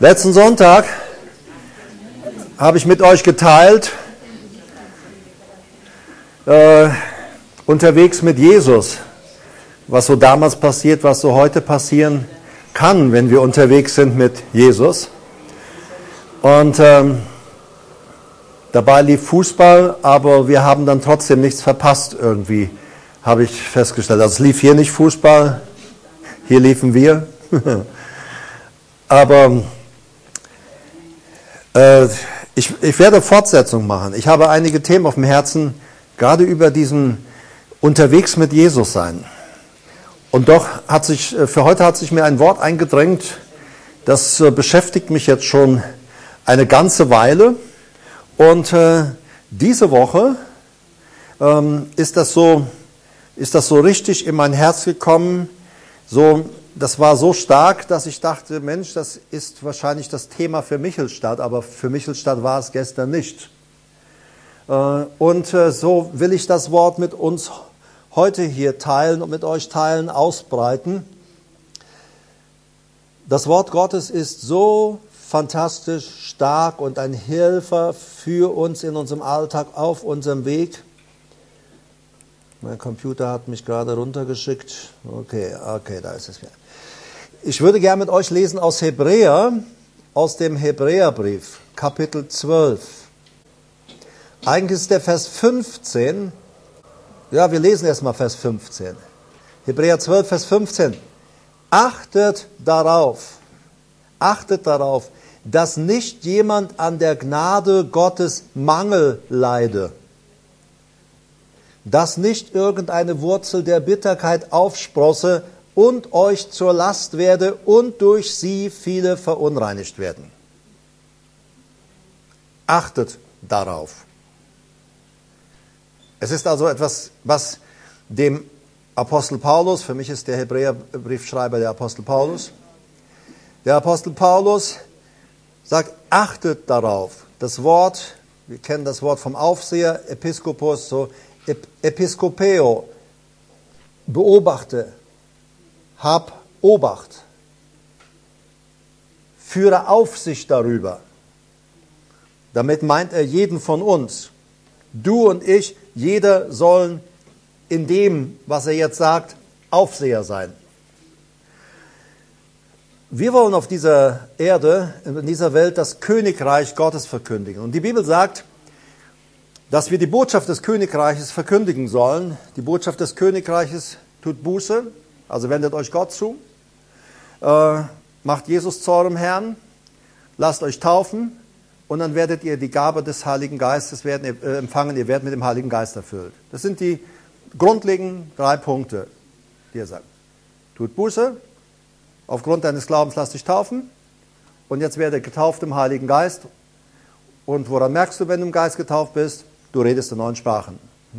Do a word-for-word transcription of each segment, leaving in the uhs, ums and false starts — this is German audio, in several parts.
Letzten Sonntag habe ich mit euch geteilt, äh, unterwegs mit Jesus, was so damals passiert, was so heute passieren kann, wenn wir unterwegs sind mit Jesus. Und ähm, dabei lief Fußball, aber wir haben dann trotzdem nichts verpasst irgendwie, habe ich festgestellt. Also es lief hier nicht Fußball, hier liefen wir. Aber äh, ich, ich werde Fortsetzung machen. Ich habe einige Themen auf dem Herzen, gerade über diesen unterwegs mit Jesus sein. Und doch hat sich, für heute hat sich mir ein Wort eingedrängt, das äh, beschäftigt mich jetzt schon eine ganze Weile. Und äh, diese Woche ähm, ist das so, ist das so richtig in mein Herz gekommen. So, das war so stark, dass ich dachte, Mensch, das ist wahrscheinlich das Thema für Michelstadt, aber für Michelstadt war es gestern nicht. Äh, und äh, so will ich das Wort mit uns heute hier teilen und mit euch teilen, ausbreiten. Das Wort Gottes ist so fantastisch, stark und ein Helfer für uns in unserem Alltag, auf unserem Weg. Mein Computer hat mich gerade runtergeschickt. Okay, okay, da ist es wieder. Ich würde gerne mit euch lesen aus Hebräer, aus dem Hebräerbrief, Kapitel zwölf. Eigentlich ist der Vers fünfzehn. Ja, wir lesen erstmal Vers fünfzehn. Hebräer zwölf, Vers fünfzehn. Achtet darauf, achtet darauf, dass nicht jemand an der Gnade Gottes Mangel leide, dass nicht irgendeine Wurzel der Bitterkeit aufsprosse und euch zur Last werde und durch sie viele verunreinigt werden. Achtet darauf. Es ist also etwas, was dem Apostel Paulus, für mich ist der Hebräerbriefschreiber der Apostel Paulus, der Apostel Paulus sagt, achtet darauf. Das Wort, wir kennen das Wort vom Aufseher, Episkopos, so Episkopeo, beobachte, hab Obacht, führe Aufsicht darüber. Damit meint er jeden von uns. Du und ich, jeder sollen in dem, was er jetzt sagt, Aufseher sein. Wir wollen auf dieser Erde, in dieser Welt, das Königreich Gottes verkündigen. Und die Bibel sagt, dass wir die Botschaft des Königreiches verkündigen sollen. Die Botschaft des Königreiches tut Buße, also wendet euch Gott zu, äh, macht Jesus zu eurem Herrn, lasst euch taufen und dann werdet ihr die Gabe des Heiligen Geistes werden, äh, empfangen, ihr werdet mit dem Heiligen Geist erfüllt. Das sind die grundlegenden drei Punkte, die er sagt. Tut Buße, aufgrund deines Glaubens lasst dich taufen und jetzt werde getauft im Heiligen Geist. Und woran merkst du, wenn du im Geist getauft bist? Du redest in neuen Sprachen.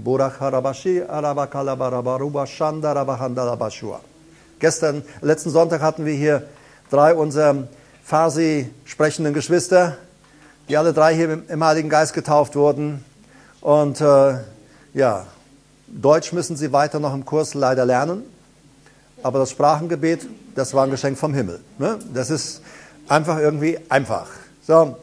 Gestern, letzten Sonntag hatten wir hier drei unserer Farsi sprechenden Geschwister, die alle drei hier im Heiligen Geist getauft wurden. Und äh, ja, Deutsch müssen sie weiter noch im Kurs leider lernen. Aber das Sprachengebet, das war ein Geschenk vom Himmel. Ne? Das ist einfach irgendwie einfach. So.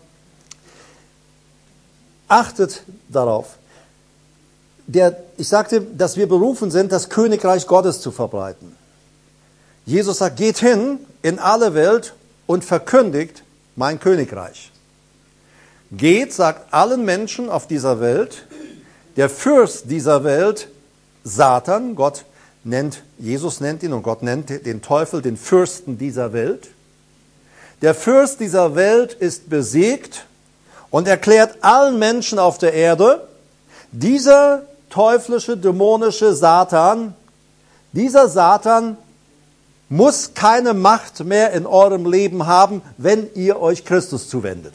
Achtet darauf. Der, ich sagte, dass wir berufen sind, das Königreich Gottes zu verbreiten. Jesus sagt, geht hin in alle Welt und verkündigt mein Königreich. Geht, sagt allen Menschen auf dieser Welt, der Fürst dieser Welt, Satan, Gott nennt, Jesus nennt ihn und Gott nennt den Teufel den Fürsten dieser Welt. Der Fürst dieser Welt ist besiegt und erklärt allen Menschen auf der Erde, dieser teuflische, dämonische Satan, dieser Satan muss keine Macht mehr in eurem Leben haben, wenn ihr euch Christus zuwendet.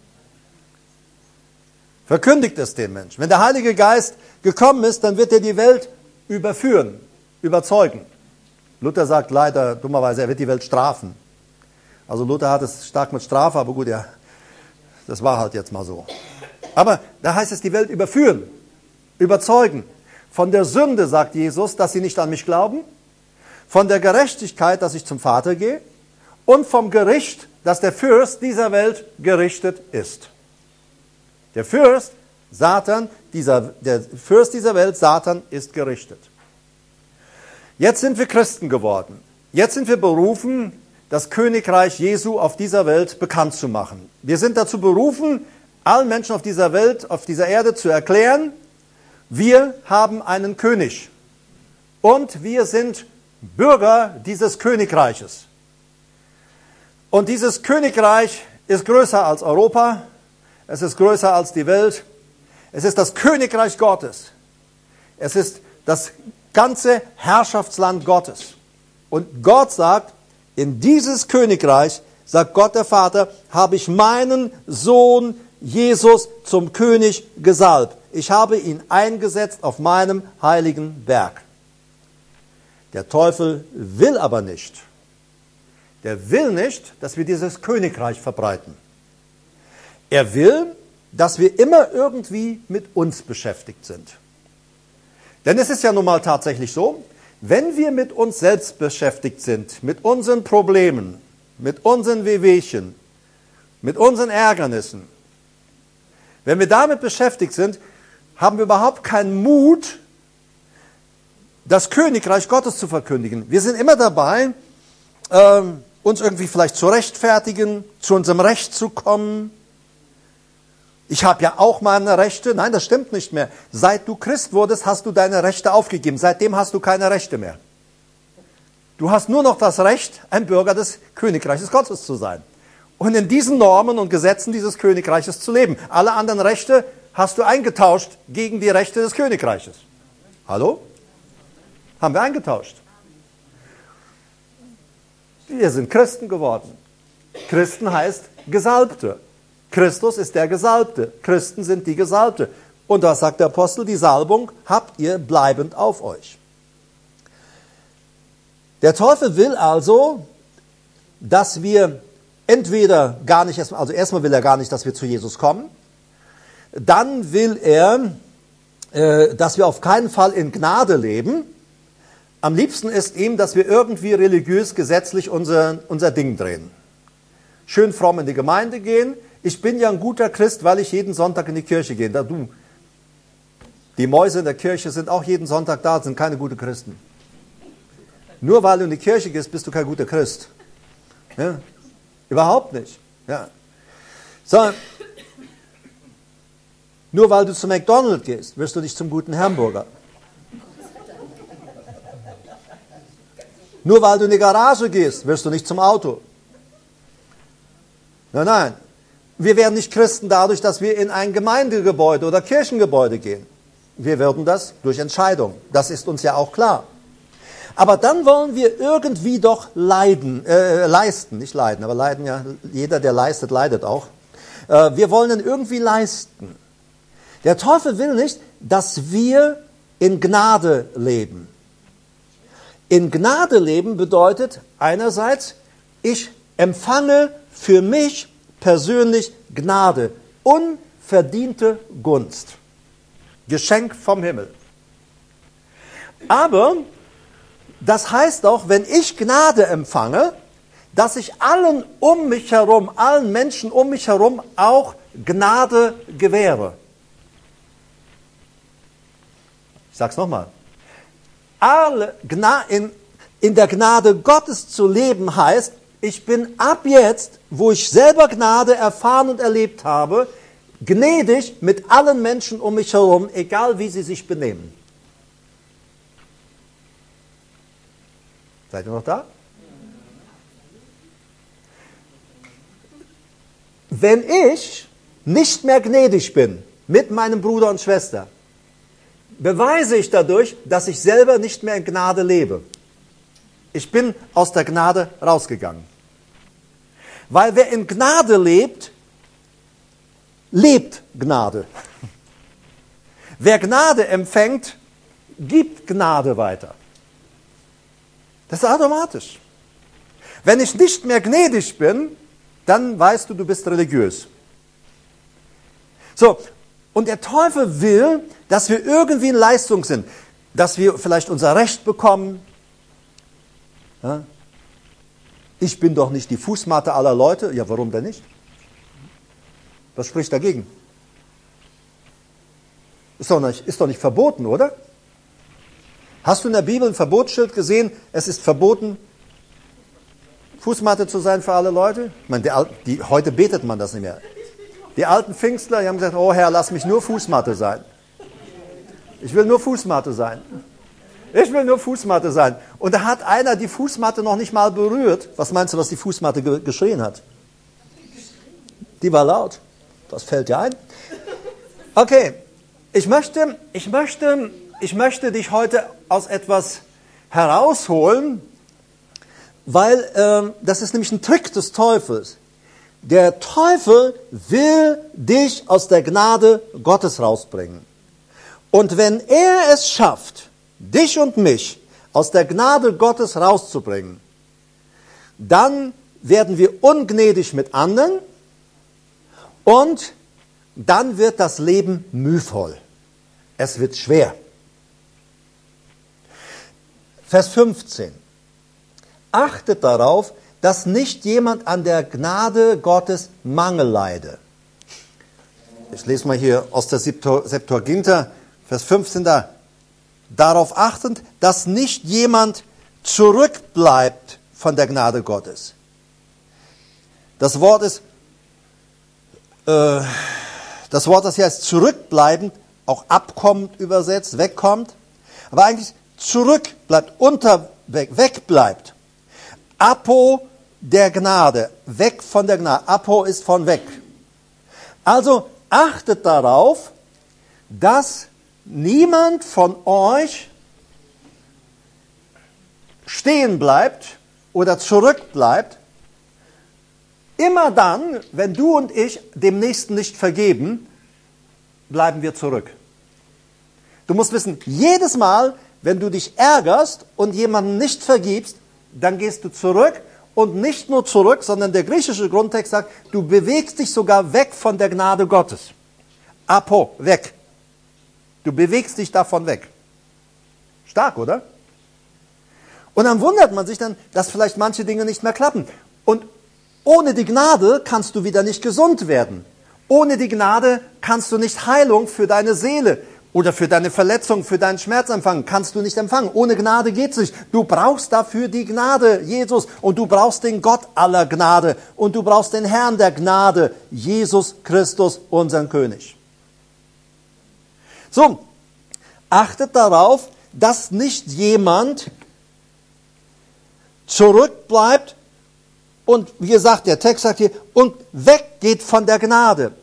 Verkündigt es den Menschen. Wenn der Heilige Geist gekommen ist, dann wird er die Welt überführen, überzeugen. Luther sagt leider dummerweise, er wird die Welt strafen. Also Luther hat es stark mit Strafe, aber gut, ja, das war halt jetzt mal so. Aber da heißt es, die Welt überführen, überzeugen. Von der Sünde, sagt Jesus, dass sie nicht an mich glauben. Von der Gerechtigkeit, dass ich zum Vater gehe. und vom Gericht, dass der Fürst dieser Welt gerichtet ist. Der Fürst, Satan, dieser, der Fürst dieser Welt, Satan, ist gerichtet. Jetzt sind wir Christen geworden. Jetzt sind wir berufen, das Königreich Jesu auf dieser Welt bekannt zu machen. Wir sind dazu berufen, allen Menschen auf dieser Welt, auf dieser Erde zu erklären, wir haben einen König und wir sind Bürger dieses Königreiches. Und dieses Königreich ist größer als Europa, es ist größer als die Welt, es ist das Königreich Gottes, es ist das ganze Herrschaftsland Gottes. Und Gott sagt, in dieses Königreich, sagt Gott der Vater, habe ich meinen Sohn Jesus zum König gesalbt. Ich habe ihn eingesetzt auf meinem heiligen Berg. Der Teufel will aber nicht. Der will nicht, dass wir dieses Königreich verbreiten. Er will, dass wir immer irgendwie mit uns beschäftigt sind. Denn es ist ja nun mal tatsächlich so, wenn wir mit uns selbst beschäftigt sind, mit unseren Problemen, mit unseren Wehwehchen, mit unseren Ärgernissen, wenn wir damit beschäftigt sind, haben wir überhaupt keinen Mut, das Königreich Gottes zu verkündigen. Wir sind immer dabei, ähm, uns irgendwie vielleicht zu rechtfertigen, zu unserem Recht zu kommen. Ich habe ja auch meine Rechte. Nein, das stimmt nicht mehr. Seit du Christ wurdest, hast du deine Rechte aufgegeben. Seitdem hast du keine Rechte mehr. Du hast nur noch das Recht, ein Bürger des Königreiches Gottes zu sein. Und in diesen Normen und Gesetzen dieses Königreiches zu leben. Alle anderen Rechte hast du eingetauscht gegen die Rechte des Königreiches. Hallo? Haben wir eingetauscht. Wir sind Christen geworden. Christen heißt Gesalbte. Christus ist der Gesalbte. Christen sind die Gesalbte. Und was sagt der Apostel? Die Salbung habt ihr bleibend auf euch. Der Teufel will also, dass wir entweder gar nicht, erst, also erstmal will er gar nicht, dass wir zu Jesus kommen. Dann will er, äh, dass wir auf keinen Fall in Gnade leben. Am liebsten ist ihm, dass wir irgendwie religiös, gesetzlich unser, unser Ding drehen. Schön fromm in die Gemeinde gehen. Ich bin ja ein guter Christ, weil ich jeden Sonntag in die Kirche gehe. Da du, die Mäuse in der Kirche sind auch jeden Sonntag da, sind keine guten Christen. Nur weil du in die Kirche gehst, bist du kein guter Christ. Ja? Überhaupt nicht. Ja. So, nur weil du zu McDonald's gehst, wirst du nicht zum guten Hamburger. Nur weil du in die Garage gehst, wirst du nicht zum Auto. Nein, nein. Wir werden nicht Christen dadurch, dass wir in ein Gemeindegebäude oder Kirchengebäude gehen. Wir werden das durch Entscheidung. Das ist uns ja auch klar. Aber dann wollen wir irgendwie doch leiden, äh, leisten, nicht leiden, aber leiden ja, jeder, der leistet, leidet auch. Äh, wir wollen dann irgendwie leisten. Der Teufel will nicht, dass wir in Gnade leben. In Gnade leben bedeutet einerseits, ich empfange für mich persönlich Gnade, unverdiente Gunst, Geschenk vom Himmel. Aber das heißt auch, wenn ich Gnade empfange, dass ich allen um mich herum, allen Menschen um mich herum auch Gnade gewähre. Ich sage es nochmal. Alle Gna- in, in der Gnade Gottes zu leben heißt, ich bin ab jetzt, wo ich selber Gnade erfahren und erlebt habe, gnädig mit allen Menschen um mich herum, egal wie sie sich benehmen. Seid ihr noch da? Wenn ich nicht mehr gnädig bin mit meinem Bruder und Schwester, beweise ich dadurch, dass ich selber nicht mehr in Gnade lebe. Ich bin aus der Gnade rausgegangen. Weil wer in Gnade lebt, lebt Gnade. Wer Gnade empfängt, gibt Gnade weiter. Das ist automatisch. Wenn ich nicht mehr gnädig bin, dann weißt du, du bist religiös. So, und der Teufel will, dass wir irgendwie in Leistung sind, dass wir vielleicht unser Recht bekommen. Ja? ich bin doch nicht die Fußmatte aller Leute. Ja, warum denn nicht? Was spricht dagegen? Ist doch nicht, ist doch nicht verboten, oder? Hast du in der Bibel ein Verbotsschild gesehen? Es ist verboten, Fußmatte zu sein für alle Leute? Ich meine, die, die, heute betet man das nicht mehr. Die alten Pfingstler, die haben gesagt, oh Herr, lass mich nur Fußmatte sein. Ich will nur Fußmatte sein. Ich will nur Fußmatte sein. Und da hat einer die Fußmatte noch nicht mal berührt. Was meinst du, was die Fußmatte ge- geschrien hat? Die war laut. Was fällt dir ein? Okay, ich möchte, ich möchte, ich möchte dich heute aus etwas herausholen, weil äh, das ist nämlich ein Trick des Teufels. Der Teufel will dich aus der Gnade Gottes rausbringen. Und wenn er es schafft, dich und mich aus der Gnade Gottes rauszubringen, dann werden wir ungnädig mit anderen und dann wird das Leben mühvoll. Es wird schwer. Vers fünfzehn. Achtet darauf, dass nicht jemand an der Gnade Gottes Mangel leide. Ich lese mal hier aus der Septuaginta, Vers fünfzehn da. Darauf achtend, dass nicht jemand zurückbleibt von der Gnade Gottes. Das Wort ist, äh, das Wort, das hier heißt zurückbleibend, auch abkommend übersetzt, wegkommt, aber eigentlich zurückbleibt, unterweg, wegbleibt. Apo der Gnade, weg von der Gnade. Apo ist von weg. Also achtet darauf, dass niemand von euch stehen bleibt oder zurückbleibt. Immer dann, wenn du und ich dem Nächsten nicht vergeben, bleiben wir zurück. Du musst wissen, jedes Mal, wenn du dich ärgerst und jemandem nicht vergibst, dann gehst du zurück und nicht nur zurück, sondern der griechische Grundtext sagt, du bewegst dich sogar weg von der Gnade Gottes. Apo, weg. Du bewegst dich davon weg. Stark, oder? Und dann wundert man sich dann, dass vielleicht manche Dinge nicht mehr klappen. Und ohne die Gnade kannst du wieder nicht gesund werden. Ohne die Gnade kannst du nicht Heilung für deine Seele oder für deine Verletzung, für deinen Schmerz empfangen. Kannst du nicht empfangen. Ohne Gnade geht's nicht. Du brauchst dafür die Gnade, Jesus. Und du brauchst den Gott aller Gnade. Und du brauchst den Herrn der Gnade, Jesus Christus, unseren König. So, achtet darauf, dass nicht jemand zurückbleibt und, wie gesagt, der Text sagt hier, und weggeht von der Gnade.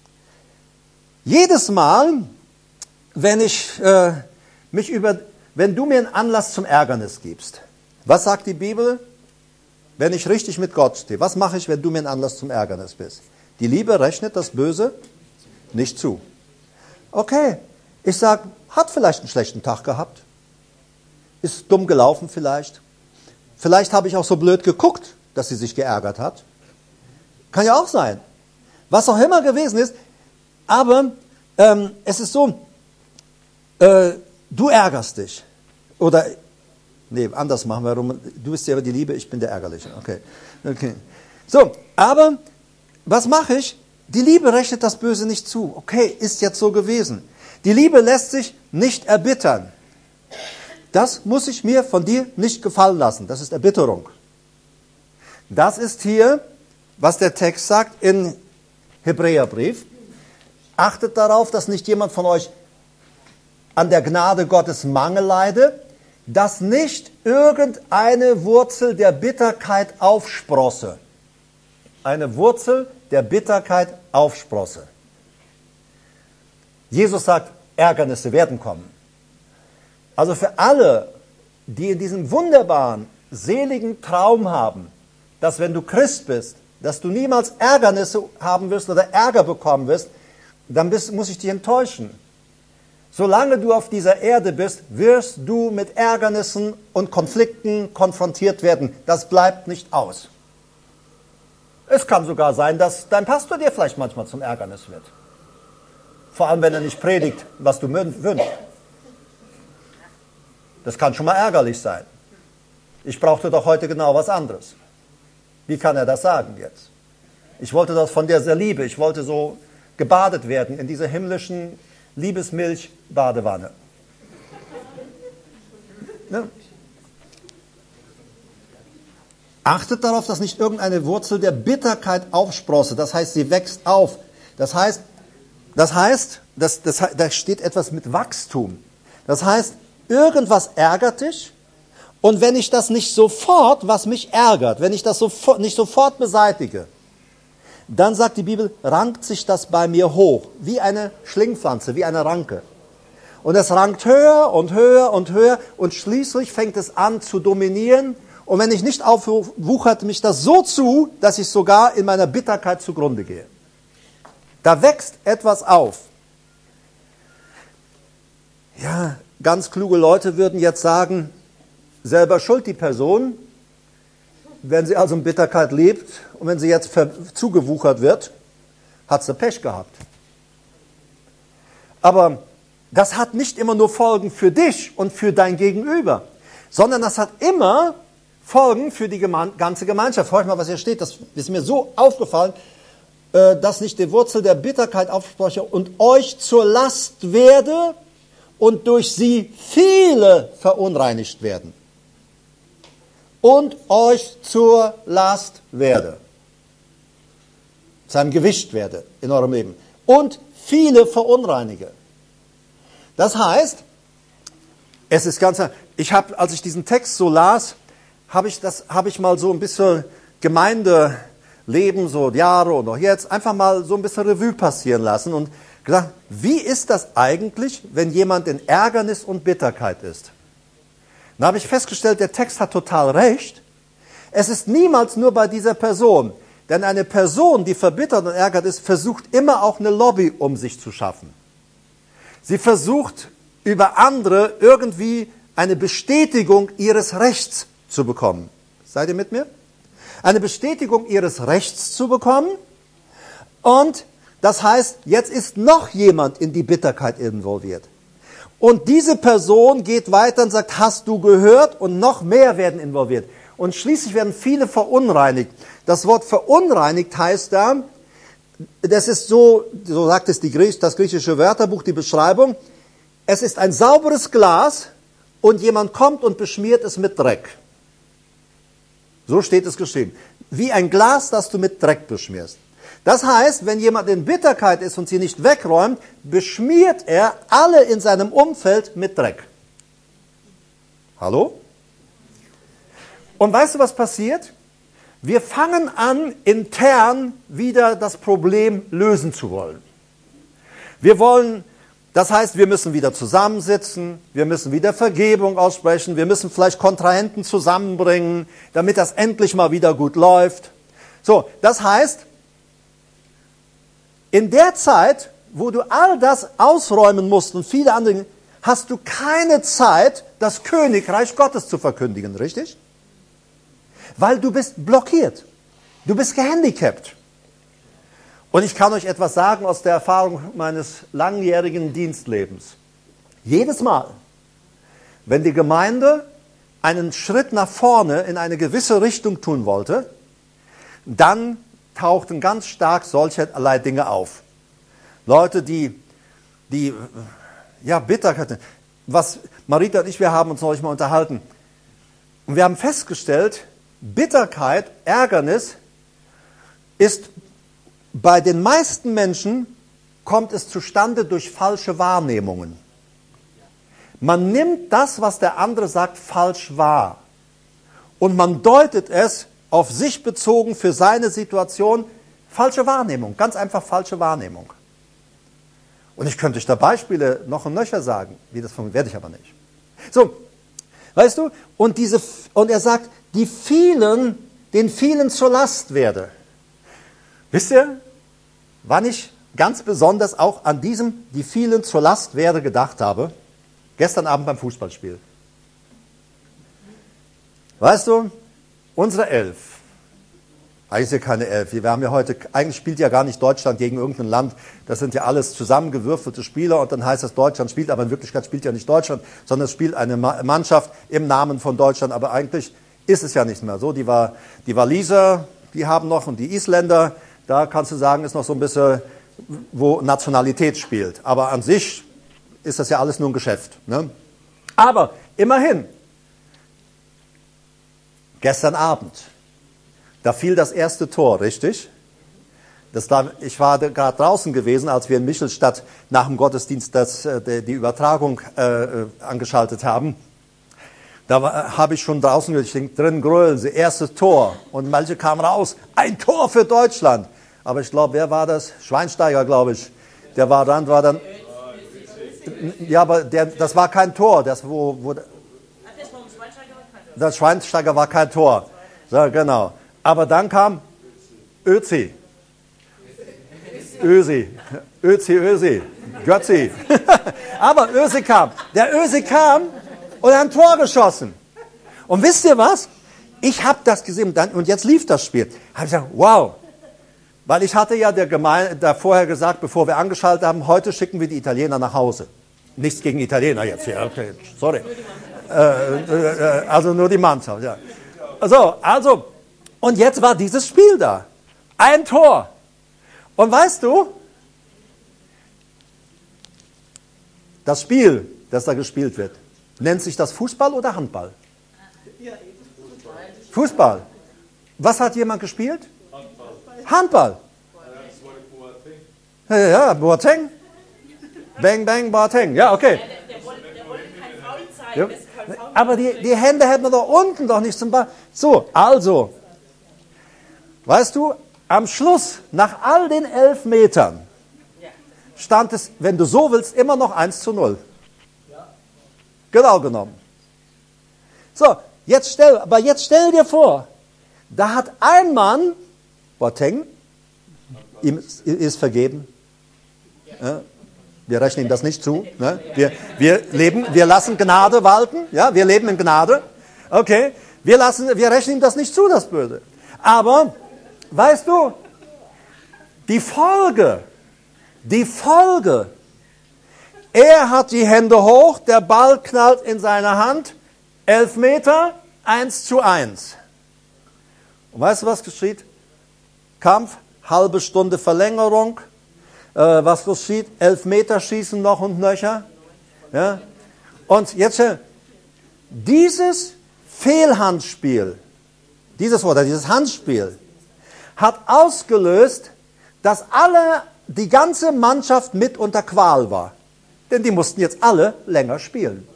Jedes Mal, wenn ich äh, mich über, wenn du mir einen Anlass zum Ärgernis gibst, was sagt die Bibel? Wenn ich richtig mit Gott stehe, was mache ich, wenn du mir einen Anlass zum Ärgernis bist? Die Liebe rechnet das Böse nicht zu. Okay, ich sage, hat vielleicht einen schlechten Tag gehabt, ist dumm gelaufen vielleicht, vielleicht habe ich auch so blöd geguckt, dass sie sich geärgert hat. Kann ja auch sein. Was auch immer gewesen ist, aber ähm, es ist so, äh, du ärgerst dich. Oder, nee, anders machen wir. Du bist ja die Liebe, ich bin der Ärgerliche. Okay. Okay. So, aber was mache ich? Die Liebe rechnet das Böse nicht zu. Okay, ist jetzt so gewesen. Die Liebe lässt sich nicht erbittern. Das muss ich mir von dir nicht gefallen lassen. Das ist Erbitterung. Das ist hier, was der Text sagt in Hebräerbrief. Achtet darauf, dass nicht jemand von euch an der Gnade Gottes Mangel leide, dass nicht irgendeine Wurzel der Bitterkeit aufsprosse. Eine Wurzel der Bitterkeit aufsprosse. Jesus sagt, Ärgernisse werden kommen. Also für alle, die in diesem wunderbaren, seligen Traum haben, dass wenn du Christ bist, dass du niemals Ärgernisse haben wirst oder Ärger bekommen wirst, dann bist, muss ich dich enttäuschen. Solange du auf dieser Erde bist, wirst du mit Ärgernissen und Konflikten konfrontiert werden. Das bleibt nicht aus. Es kann sogar sein, dass dein Pastor dir vielleicht manchmal zum Ärgernis wird. Vor allem, wenn er nicht predigt, was du wünschst. Das kann schon mal ärgerlich sein. Ich brauchte doch heute genau was anderes. Wie kann er das sagen jetzt? Ich wollte das von der Liebe, ich wollte so gebadet werden in dieser himmlischen Liebesmilch-Badewanne. Ne? Achtet darauf, dass nicht irgendeine Wurzel der Bitterkeit aufsprosse. Das heißt, sie wächst auf. Das heißt, das heißt, das, das, da steht etwas mit Wachstum. Das heißt, irgendwas ärgert dich. Und wenn ich das nicht sofort, was mich ärgert, wenn ich das sofort, nicht sofort beseitige, dann sagt die Bibel, rankt sich das bei mir hoch, wie eine Schlingpflanze, wie eine Ranke. Und es rankt höher und höher und höher und schließlich fängt es an zu dominieren. Und wenn ich nicht aufhöre, wuchert mich das so zu, dass ich sogar in meiner Bitterkeit zugrunde gehe. Da wächst etwas auf. Ja, ganz kluge Leute würden jetzt sagen, selber schuld die Person, wenn sie also in Bitterkeit lebt und wenn sie jetzt zugewuchert wird, hat sie Pech gehabt. Aber das hat nicht immer nur Folgen für dich und für dein Gegenüber, sondern das hat immer Folgen für die geme- ganze Gemeinschaft. Hört mal, was hier steht, das ist mir so aufgefallen, äh, dass nicht die Wurzel der Bitterkeit aufspreche und euch zur Last werde und durch sie viele verunreinigt werden. Und euch zur Last werde. Zu einem Gewicht werde in eurem Leben. Und viele verunreinige. Das heißt, es ist ganz, ich habe, als ich diesen Text so las, habe ich das, habe ich mal so ein bisschen Gemeindeleben, so Jahre und auch jetzt, einfach mal so ein bisschen Revue passieren lassen und gesagt, wie ist das eigentlich, wenn jemand in Ärgernis und Bitterkeit ist? Dann habe ich festgestellt, der Text hat total recht. Es ist niemals nur bei dieser Person. Denn eine Person, die verbittert und ärgert ist, versucht immer auch eine Lobby um sich zu schaffen. Sie versucht über andere irgendwie eine Bestätigung ihres Rechts zu bekommen. Seid ihr mit mir? Eine Bestätigung ihres Rechts zu bekommen. Und das heißt, jetzt ist noch jemand in die Bitterkeit involviert. Und diese Person geht weiter und sagt, hast du gehört? Und noch mehr werden involviert. Und schließlich werden viele verunreinigt. Das Wort verunreinigt heißt da, das ist so, so sagt es die Griech, das griechische Wörterbuch, die Beschreibung, es ist ein sauberes Glas und jemand kommt und beschmiert es mit Dreck. So steht es geschrieben. Wie ein Glas, das du mit Dreck beschmierst. Das heißt, wenn jemand in Bitterkeit ist und sie nicht wegräumt, beschmiert er alle in seinem Umfeld mit Dreck. Hallo? Und weißt du, was passiert? Wir fangen an, intern wieder das Problem lösen zu wollen. Wir wollen, das heißt, wir müssen wieder zusammensitzen, wir müssen wieder Vergebung aussprechen, wir müssen vielleicht Kontrahenten zusammenbringen, damit das endlich mal wieder gut läuft. So, das heißt, in der Zeit, wo du all das ausräumen musst und viele andere Dinge, hast du keine Zeit, das Königreich Gottes zu verkündigen, richtig? Weil du bist blockiert. Du bist gehandicapt. Und ich kann euch etwas sagen aus der Erfahrung meines langjährigen Dienstlebens. Jedes Mal, wenn die Gemeinde einen Schritt nach vorne in eine gewisse Richtung tun wollte, dann tauchten ganz stark solcherlei Dinge auf. Leute, die, die ja, Bitterkeit, was Marita und ich, wir haben uns neulich mal unterhalten. Und wir haben festgestellt, Bitterkeit, Ärgernis ist bei den meisten Menschen, kommt es zustande durch falsche Wahrnehmungen. Man nimmt das, was der andere sagt, falsch wahr. Und man deutet es auf sich bezogen für seine Situation, falsche Wahrnehmung, ganz einfach falsche Wahrnehmung. Und ich könnte euch da Beispiele noch und nöcher sagen, wie das funktioniert, werde ich aber nicht. So, weißt du, und, diese, und er sagt, die vielen, den vielen zur Last werde. Wisst ihr, wann ich ganz besonders auch an diesem, die vielen zur Last werde, gedacht habe? Gestern Abend beim Fußballspiel. Weißt du, unsere Elf, eigentlich ist ja keine Elf, wir haben ja heute, eigentlich spielt ja gar nicht Deutschland gegen irgendein Land, das sind ja alles zusammengewürfelte Spieler und dann heißt das, Deutschland spielt, aber in Wirklichkeit spielt ja nicht Deutschland, sondern es spielt eine Mannschaft im Namen von Deutschland, aber eigentlich ist es ja nicht mehr so. Die, war, die Waliser die haben noch, und die Isländer, da kannst du sagen, ist noch so ein bisschen, wo Nationalität spielt. Aber an sich ist das ja alles nur ein Geschäft. Ne? Aber immerhin, gestern Abend, da fiel das erste Tor, richtig? Das da, ich war gerade draußen gewesen, als wir in Michelstadt nach dem Gottesdienst das, äh, die Übertragung äh, angeschaltet haben. Da habe ich schon draußen gehört, ich denke, drin grölen sie, erstes Tor. Und manche kamen raus, ein Tor für Deutschland. Aber ich glaube, wer war das? Schweinsteiger, glaube ich. Der war dann, war dann, ja, aber der, das war kein Tor. Das, wo, wo, das Schweinsteiger war kein Tor. So, genau. Aber dann kam Özi. Ösi. Özi, Ösi. Götzi. Aber Ösi kam. Der Ösi kam und hat ein Tor geschossen. Und wisst ihr was? Ich habe das gesehen und jetzt lief das Spiel. Habe ich gesagt, wow. Weil ich hatte ja der Gemeinde da vorher gesagt, bevor wir angeschaltet haben, heute schicken wir die Italiener nach Hause. Nichts gegen Italiener jetzt hier, okay, sorry. Äh, äh, also nur die Mannschaft, ja. So, also, und jetzt war dieses Spiel da. Ein Tor. Und weißt du, das Spiel, das da gespielt wird, nennt sich das Fußball oder Handball? Fußball. Was hat jemand gespielt? Handball. Ja, ja, Boateng. Bang, bang, Boateng. Ja, okay. Der wollte kein Foul zeigen. Ja. Das ist kein Foul. Aber die, die Hände hätten wir doch unten doch nicht zum Ball. So, also, weißt du, am Schluss, nach all den elf Metern, stand es, wenn du so willst, immer noch eins zu null. Genau genommen. So, jetzt stell, aber jetzt stell dir vor, da hat ein Mann, Boateng, ihm ist vergeben. Ja, wir rechnen ihm das nicht zu. Ne? Wir, wir, leben, wir lassen Gnade walten. Ja, wir leben in Gnade. Okay, wir, lassen, wir rechnen ihm das nicht zu, das Böse. Aber, weißt du, die Folge, die Folge, er hat die Hände hoch, der Ball knallt in seine Hand, elf Meter, eins zu eins. Und weißt du, was geschieht? Kampf, halbe Stunde Verlängerung. Äh, was geschieht? Elf Meter schießen noch und nöcher. Ja? Und jetzt, dieses Fehlhandspiel, dieses oder dieses Handspiel, hat ausgelöst, dass alle, die ganze Mannschaft mit unter Qual war. Denn die mussten jetzt alle länger spielen.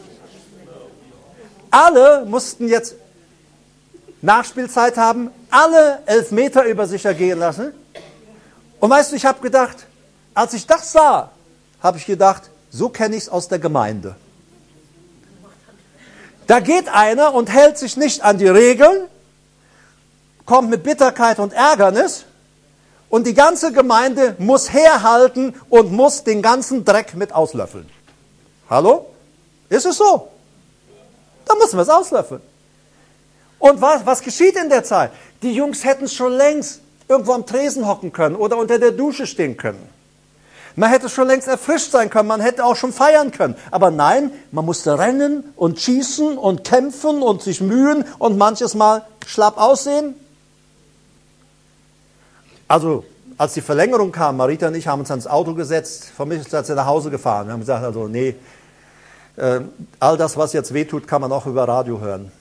Alle mussten jetzt Nachspielzeit haben, alle Elfmeter über sich ergehen lassen. Und weißt du, ich habe gedacht, als ich das sah, habe ich gedacht, so kenne ich es aus der Gemeinde. Da geht einer und hält sich nicht an die Regeln, kommt mit Bitterkeit und Ärgernis und die ganze Gemeinde muss herhalten und muss den ganzen Dreck mit auslöffeln. Hallo? Ist es so? Dann müssen wir es auslöffeln. Und was, was geschieht in der Zeit? Die Jungs hätten schon längst irgendwo am Tresen hocken können oder unter der Dusche stehen können. Man hätte schon längst erfrischt sein können, man hätte auch schon feiern können. Aber nein, man musste rennen und schießen und kämpfen und sich mühen und manches Mal schlapp aussehen. Also, als die Verlängerung kam, Marita und ich haben uns ans Auto gesetzt, von Michelstadt nach Hause gefahren. Wir haben gesagt, also nee, äh, all das, was jetzt wehtut, kann man auch über Radio hören.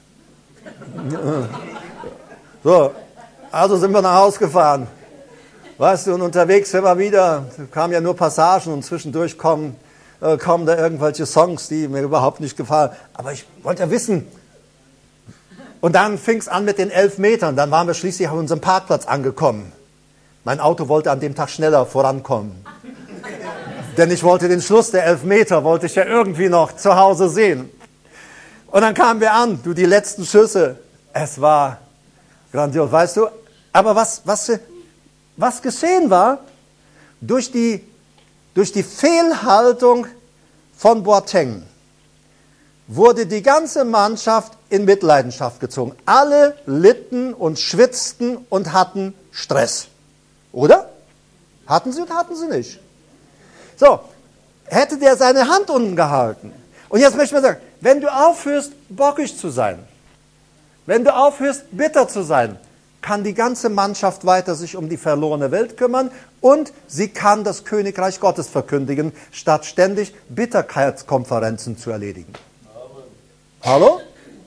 So, also sind wir nach Hause gefahren. Weißt du, und unterwegs immer wieder, kamen ja nur Passagen und zwischendurch kommen, äh, kommen da irgendwelche Songs, die mir überhaupt nicht gefallen. Aber ich wollte ja wissen. Und dann fing es an mit den elf Metern. Dann waren wir schließlich auf unserem Parkplatz angekommen. Mein Auto wollte an dem Tag schneller vorankommen. Denn ich wollte den Schluss der elf Meter, wollte ich ja irgendwie noch zu Hause sehen. Und dann kamen wir an, du, die letzten Schüsse. Es war grandios, weißt du. Aber was, was, was geschehen war, durch die, durch die Fehlhaltung von Boateng wurde die ganze Mannschaft in Mitleidenschaft gezogen. Alle litten und schwitzten und hatten Stress. Oder? Hatten sie oder hatten sie nicht? So, hätte der seine Hand unten gehalten. Und jetzt möchte ich mal sagen, wenn du aufhörst, bockig zu sein, wenn du aufhörst, bitter zu sein, kann die ganze Mannschaft weiter sich um die verlorene Welt kümmern und sie kann das Königreich Gottes verkündigen, statt ständig Bitterkeitskonferenzen zu erledigen. Hallo?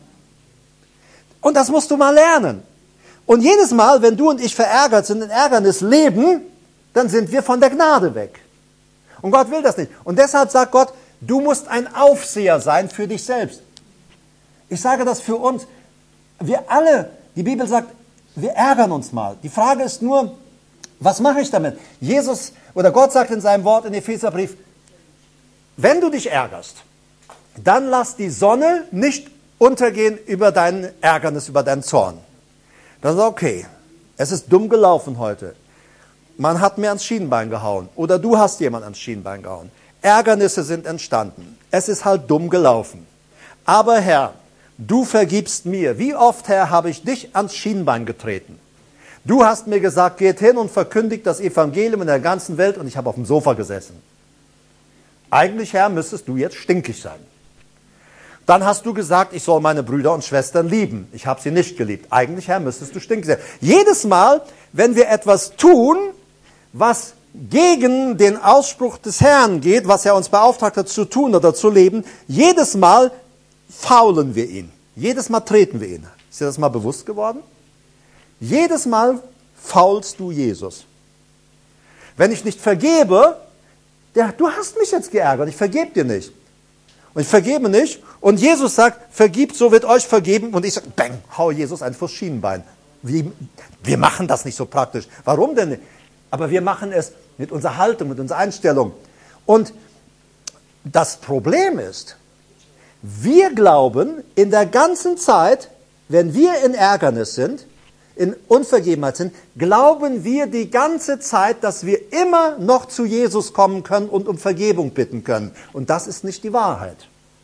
Und das musst du mal lernen. Und jedes Mal, wenn du und ich verärgert sind, in Ärgernis leben, dann sind wir von der Gnade weg. Und Gott will das nicht. Und deshalb sagt Gott, du musst ein Aufseher sein für dich selbst. Ich sage das für uns. Wir alle, die Bibel sagt, wir ärgern uns mal. Die Frage ist nur, was mache ich damit? Jesus oder Gott sagt in seinem Wort in Epheserbrief, wenn du dich ärgerst, dann lass die Sonne nicht untergehen über dein Ärgernis, über deinen Zorn. Dann sag okay, es ist dumm gelaufen heute. Man hat mir ans Schienbein gehauen oder du hast jemand ans Schienbein gehauen. Ärgernisse sind entstanden. Es ist halt dumm gelaufen. Aber Herr, du vergibst mir. Wie oft, Herr, habe ich dich ans Schienbein getreten? Du hast mir gesagt, geht hin und verkündigt das Evangelium in der ganzen Welt und ich habe auf dem Sofa gesessen. Eigentlich, Herr, müsstest du jetzt stinkig sein. Dann hast du gesagt, ich soll meine Brüder und Schwestern lieben. Ich habe sie nicht geliebt. Eigentlich, Herr, müsstest du stinkig sein. Jedes Mal, wenn wir etwas tun, was gegen den Ausspruch des Herrn geht, was er uns beauftragt hat zu tun oder zu leben, jedes Mal faulen wir ihn. Jedes Mal treten wir ihn. Ist dir das mal bewusst geworden? Jedes Mal faulst du Jesus. Wenn ich nicht vergebe, der, du hast mich jetzt geärgert, ich vergebe dir nicht. Und ich vergebe nicht. Und Jesus sagt, vergibt, so wird euch vergeben. Und ich sage, bang, hau Jesus ein vors Schienbein. Wie, wir machen das nicht so praktisch. Warum denn nicht? Aber wir machen es mit unserer Haltung, mit unserer Einstellung. Und das Problem ist, wir glauben in der ganzen Zeit, wenn wir in Ärgernis sind, in Unvergebenheit sind, glauben wir die ganze Zeit, dass wir immer noch zu Jesus kommen können und um Vergebung bitten können. Und das ist nicht die Wahrheit.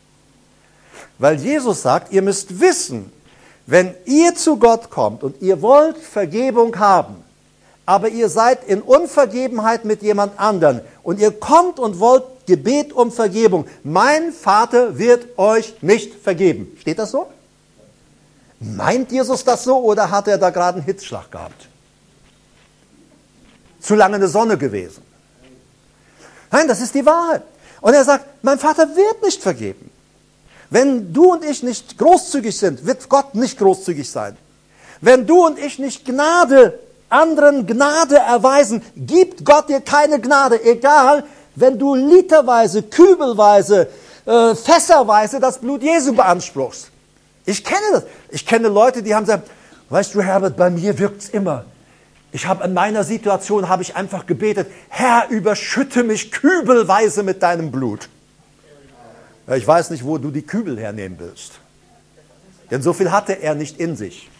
Weil Jesus sagt, ihr müsst wissen, wenn ihr zu Gott kommt und ihr wollt Vergebung haben, aber ihr seid in Unvergebenheit mit jemand anderen und ihr kommt und wollt Gebet um Vergebung, mein Vater wird euch nicht vergeben. Steht das so? Meint Jesus das so oder hat er da gerade einen Hitzschlag gehabt? Zu lange eine Sonne gewesen? Nein, das ist die Wahrheit. Und er sagt, mein Vater wird nicht vergeben. Wenn du und ich nicht großzügig sind, wird Gott nicht großzügig sein. Wenn du und ich nicht Gnade, anderen Gnade erweisen, gibt Gott dir keine Gnade. Egal, wenn du literweise, kübelweise, äh, fässerweise das Blut Jesu beanspruchst. Ich kenne das. Ich kenne Leute, die haben gesagt, weißt du, Herbert, bei mir wirkt's immer. Ich habe in meiner Situation habe ich einfach gebetet, Herr, überschütte mich kübelweise mit deinem Blut. Ja, ich weiß nicht, wo du die Kübel hernehmen willst. Denn so viel hatte er nicht in sich.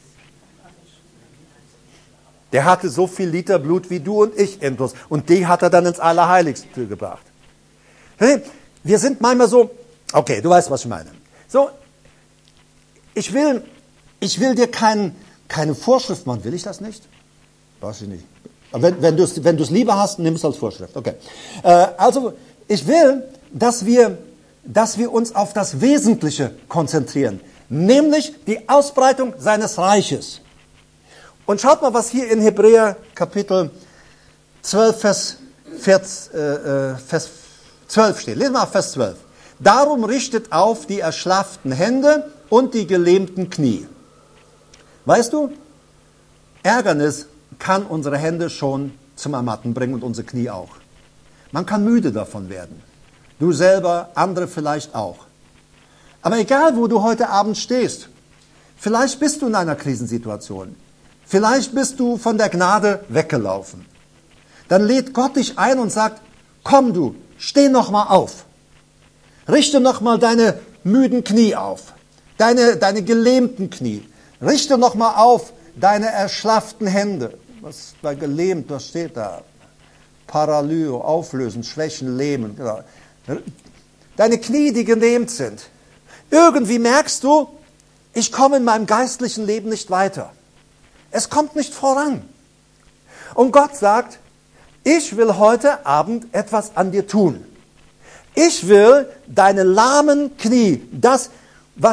Der hatte so viel Liter Blut wie du und ich in uns. Und die hat er dann ins Allerheiligste gebracht. Wir sind manchmal so, okay, du weißt, was ich meine. So, ich will, ich will dir kein, keine Vorschrift machen. Will ich das nicht? Weiß ich nicht. Aber wenn, wenn du es wenn du's lieber hast, nimm es als Vorschrift. Okay. Äh, also, ich will, dass wir, dass wir uns auf das Wesentliche konzentrieren. Nämlich die Ausbreitung seines Reiches. Und schaut mal, was hier in Hebräer Kapitel zwölf, Vers, Vers, äh, Vers zwölf steht. Lesen wir mal Vers zwölf. Darum richtet auf die erschlafften Hände und die gelähmten Knie. Weißt du, Ärgernis kann unsere Hände schon zum Ermatten bringen und unsere Knie auch. Man kann müde davon werden. Du selber, andere vielleicht auch. Aber egal, wo du heute Abend stehst, vielleicht bist du in einer Krisensituation. Vielleicht bist du von der Gnade weggelaufen. Dann lädt Gott dich ein und sagt, komm du, steh noch mal auf. Richte noch mal deine müden Knie auf. Deine, deine gelähmten Knie. Richte noch mal auf deine erschlafften Hände. Was bei gelähmt, was steht da? Paralyse, auflösen, schwächen, lähmen. Deine Knie, die gelähmt sind. Irgendwie merkst du, ich komme in meinem geistlichen Leben nicht weiter. Es kommt nicht voran. Und Gott sagt, ich will heute Abend etwas an dir tun. Ich will deine lahmen Knie, das, was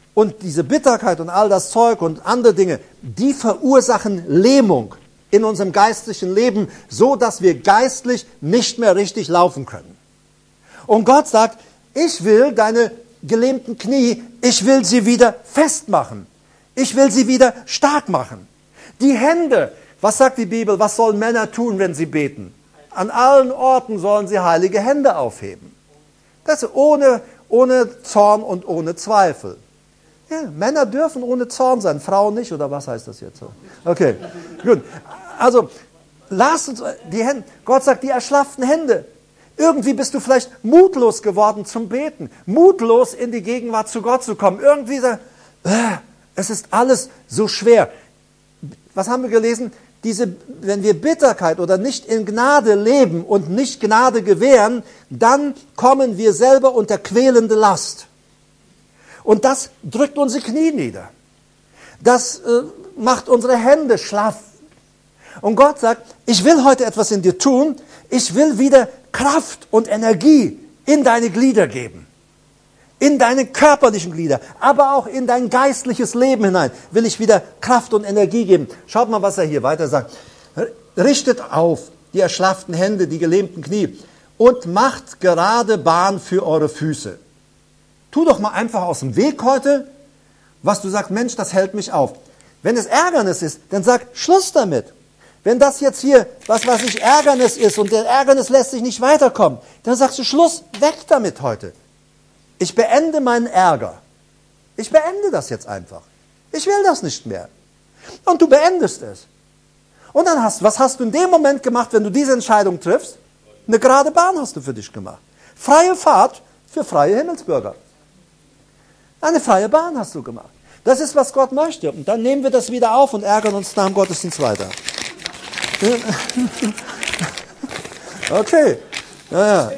Und diese Bitterkeit und all das Zeug und andere Dinge, die verursachen Lähmung in unserem geistlichen Leben, so dass wir geistlich nicht mehr richtig laufen können. Und Gott sagt, ich will deine gelähmten Knie, ich will sie wieder festmachen. Ich will sie wieder stark machen. Die Hände, was sagt die Bibel, was sollen Männer tun, wenn sie beten? An allen Orten sollen sie heilige Hände aufheben. Das ist ohne, ohne Zorn und ohne Zweifel. Ja, Männer dürfen ohne Zorn sein, Frauen nicht, oder was heißt das jetzt? Okay, gut. Also, lasst uns die Hände, Gott sagt, die erschlafften Hände. Irgendwie bist du vielleicht mutlos geworden zum Beten, mutlos in die Gegenwart zu Gott zu kommen. Irgendwie, äh, es ist alles so schwer. Was haben wir gelesen? Diese, wenn wir Bitterkeit oder nicht in Gnade leben und nicht Gnade gewähren, dann kommen wir selber unter quälende Last. Und das drückt unsere Knie nieder. Das äh, macht unsere Hände schlaff. Und Gott sagt, ich will heute etwas in dir tun. Ich will wieder Kraft und Energie in deine Glieder geben. In deine körperlichen Glieder, aber auch in dein geistliches Leben hinein will ich wieder Kraft und Energie geben. Schaut mal, was er hier weiter sagt. Richtet auf die erschlafften Hände, die gelähmten Knie und macht gerade Bahn für eure Füße. Tu doch mal einfach aus dem Weg heute, was du sagst, Mensch, das hält mich auf. Wenn es Ärgernis ist, dann sag, Schluss damit. Wenn das jetzt hier, was weiß ich, Ärgernis ist und der Ärgernis lässt sich nicht weiterkommen, dann sagst du, Schluss, weg damit heute. Ich beende meinen Ärger. Ich beende das jetzt einfach. Ich will das nicht mehr. Und du beendest es. Und dann hast, was hast du in dem Moment gemacht, wenn du diese Entscheidung triffst? Eine gerade Bahn hast du für dich gemacht. Freie Fahrt für freie Himmelsbürger. Eine freie Bahn hast du gemacht. Das ist, was Gott möchte. Und dann nehmen wir das wieder auf und ärgern uns nach dem Gottesdienst weiter. Okay. Ja, ja.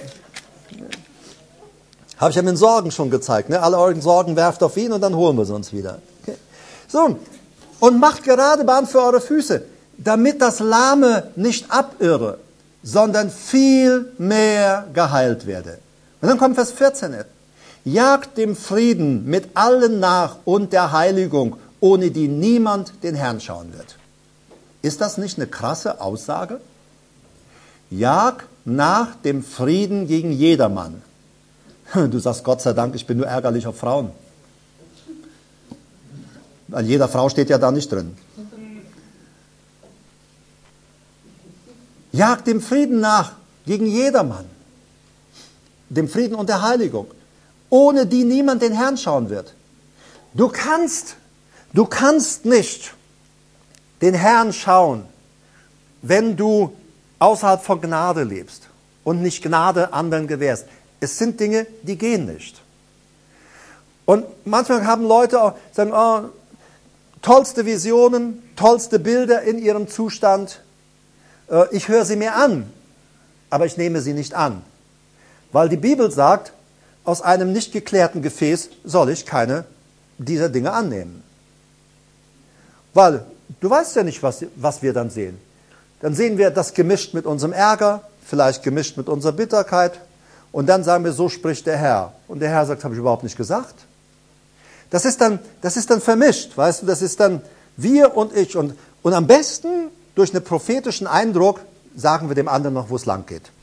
Habe ich ja mit Sorgen schon gezeigt. Ne? Alle euren Sorgen werft auf ihn und dann holen wir sie uns wieder. Okay. So, und macht gerade Bahn für eure Füße, damit das Lahme nicht abirre, sondern viel mehr geheilt werde. Und dann kommt Vers vierzehn. Jagt dem Frieden mit allen nach und der Heiligung, ohne die niemand den Herrn schauen wird. Ist das nicht eine krasse Aussage? Jag nach dem Frieden gegen jedermann. Du sagst, Gott sei Dank, ich bin nur ärgerlich auf Frauen. Weil jeder Frau steht ja da nicht drin. Jag dem Frieden nach gegen jedermann. Dem Frieden und der Heiligung. Ohne die niemand den Herrn schauen wird. Du kannst, du kannst nicht den Herrn schauen, wenn du außerhalb von Gnade lebst und nicht Gnade anderen gewährst. Es sind Dinge, die gehen nicht. Und manchmal haben Leute auch, sagen, oh, tollste Visionen, tollste Bilder in ihrem Zustand. Äh, ich höre sie mir an, aber ich nehme sie nicht an. Weil die Bibel sagt, aus einem nicht geklärten Gefäß soll ich keine dieser Dinge annehmen. Weil du weißt ja nicht, was, was wir dann sehen. Dann sehen wir das gemischt mit unserem Ärger, vielleicht gemischt mit unserer Bitterkeit. Und dann sagen wir, so spricht der Herr. Und der Herr sagt, habe ich überhaupt nicht gesagt. Das ist dann, das ist dann vermischt, weißt du, das ist dann wir und ich. Und, und am besten, durch einen prophetischen Eindruck, sagen wir dem anderen noch, wo es lang geht.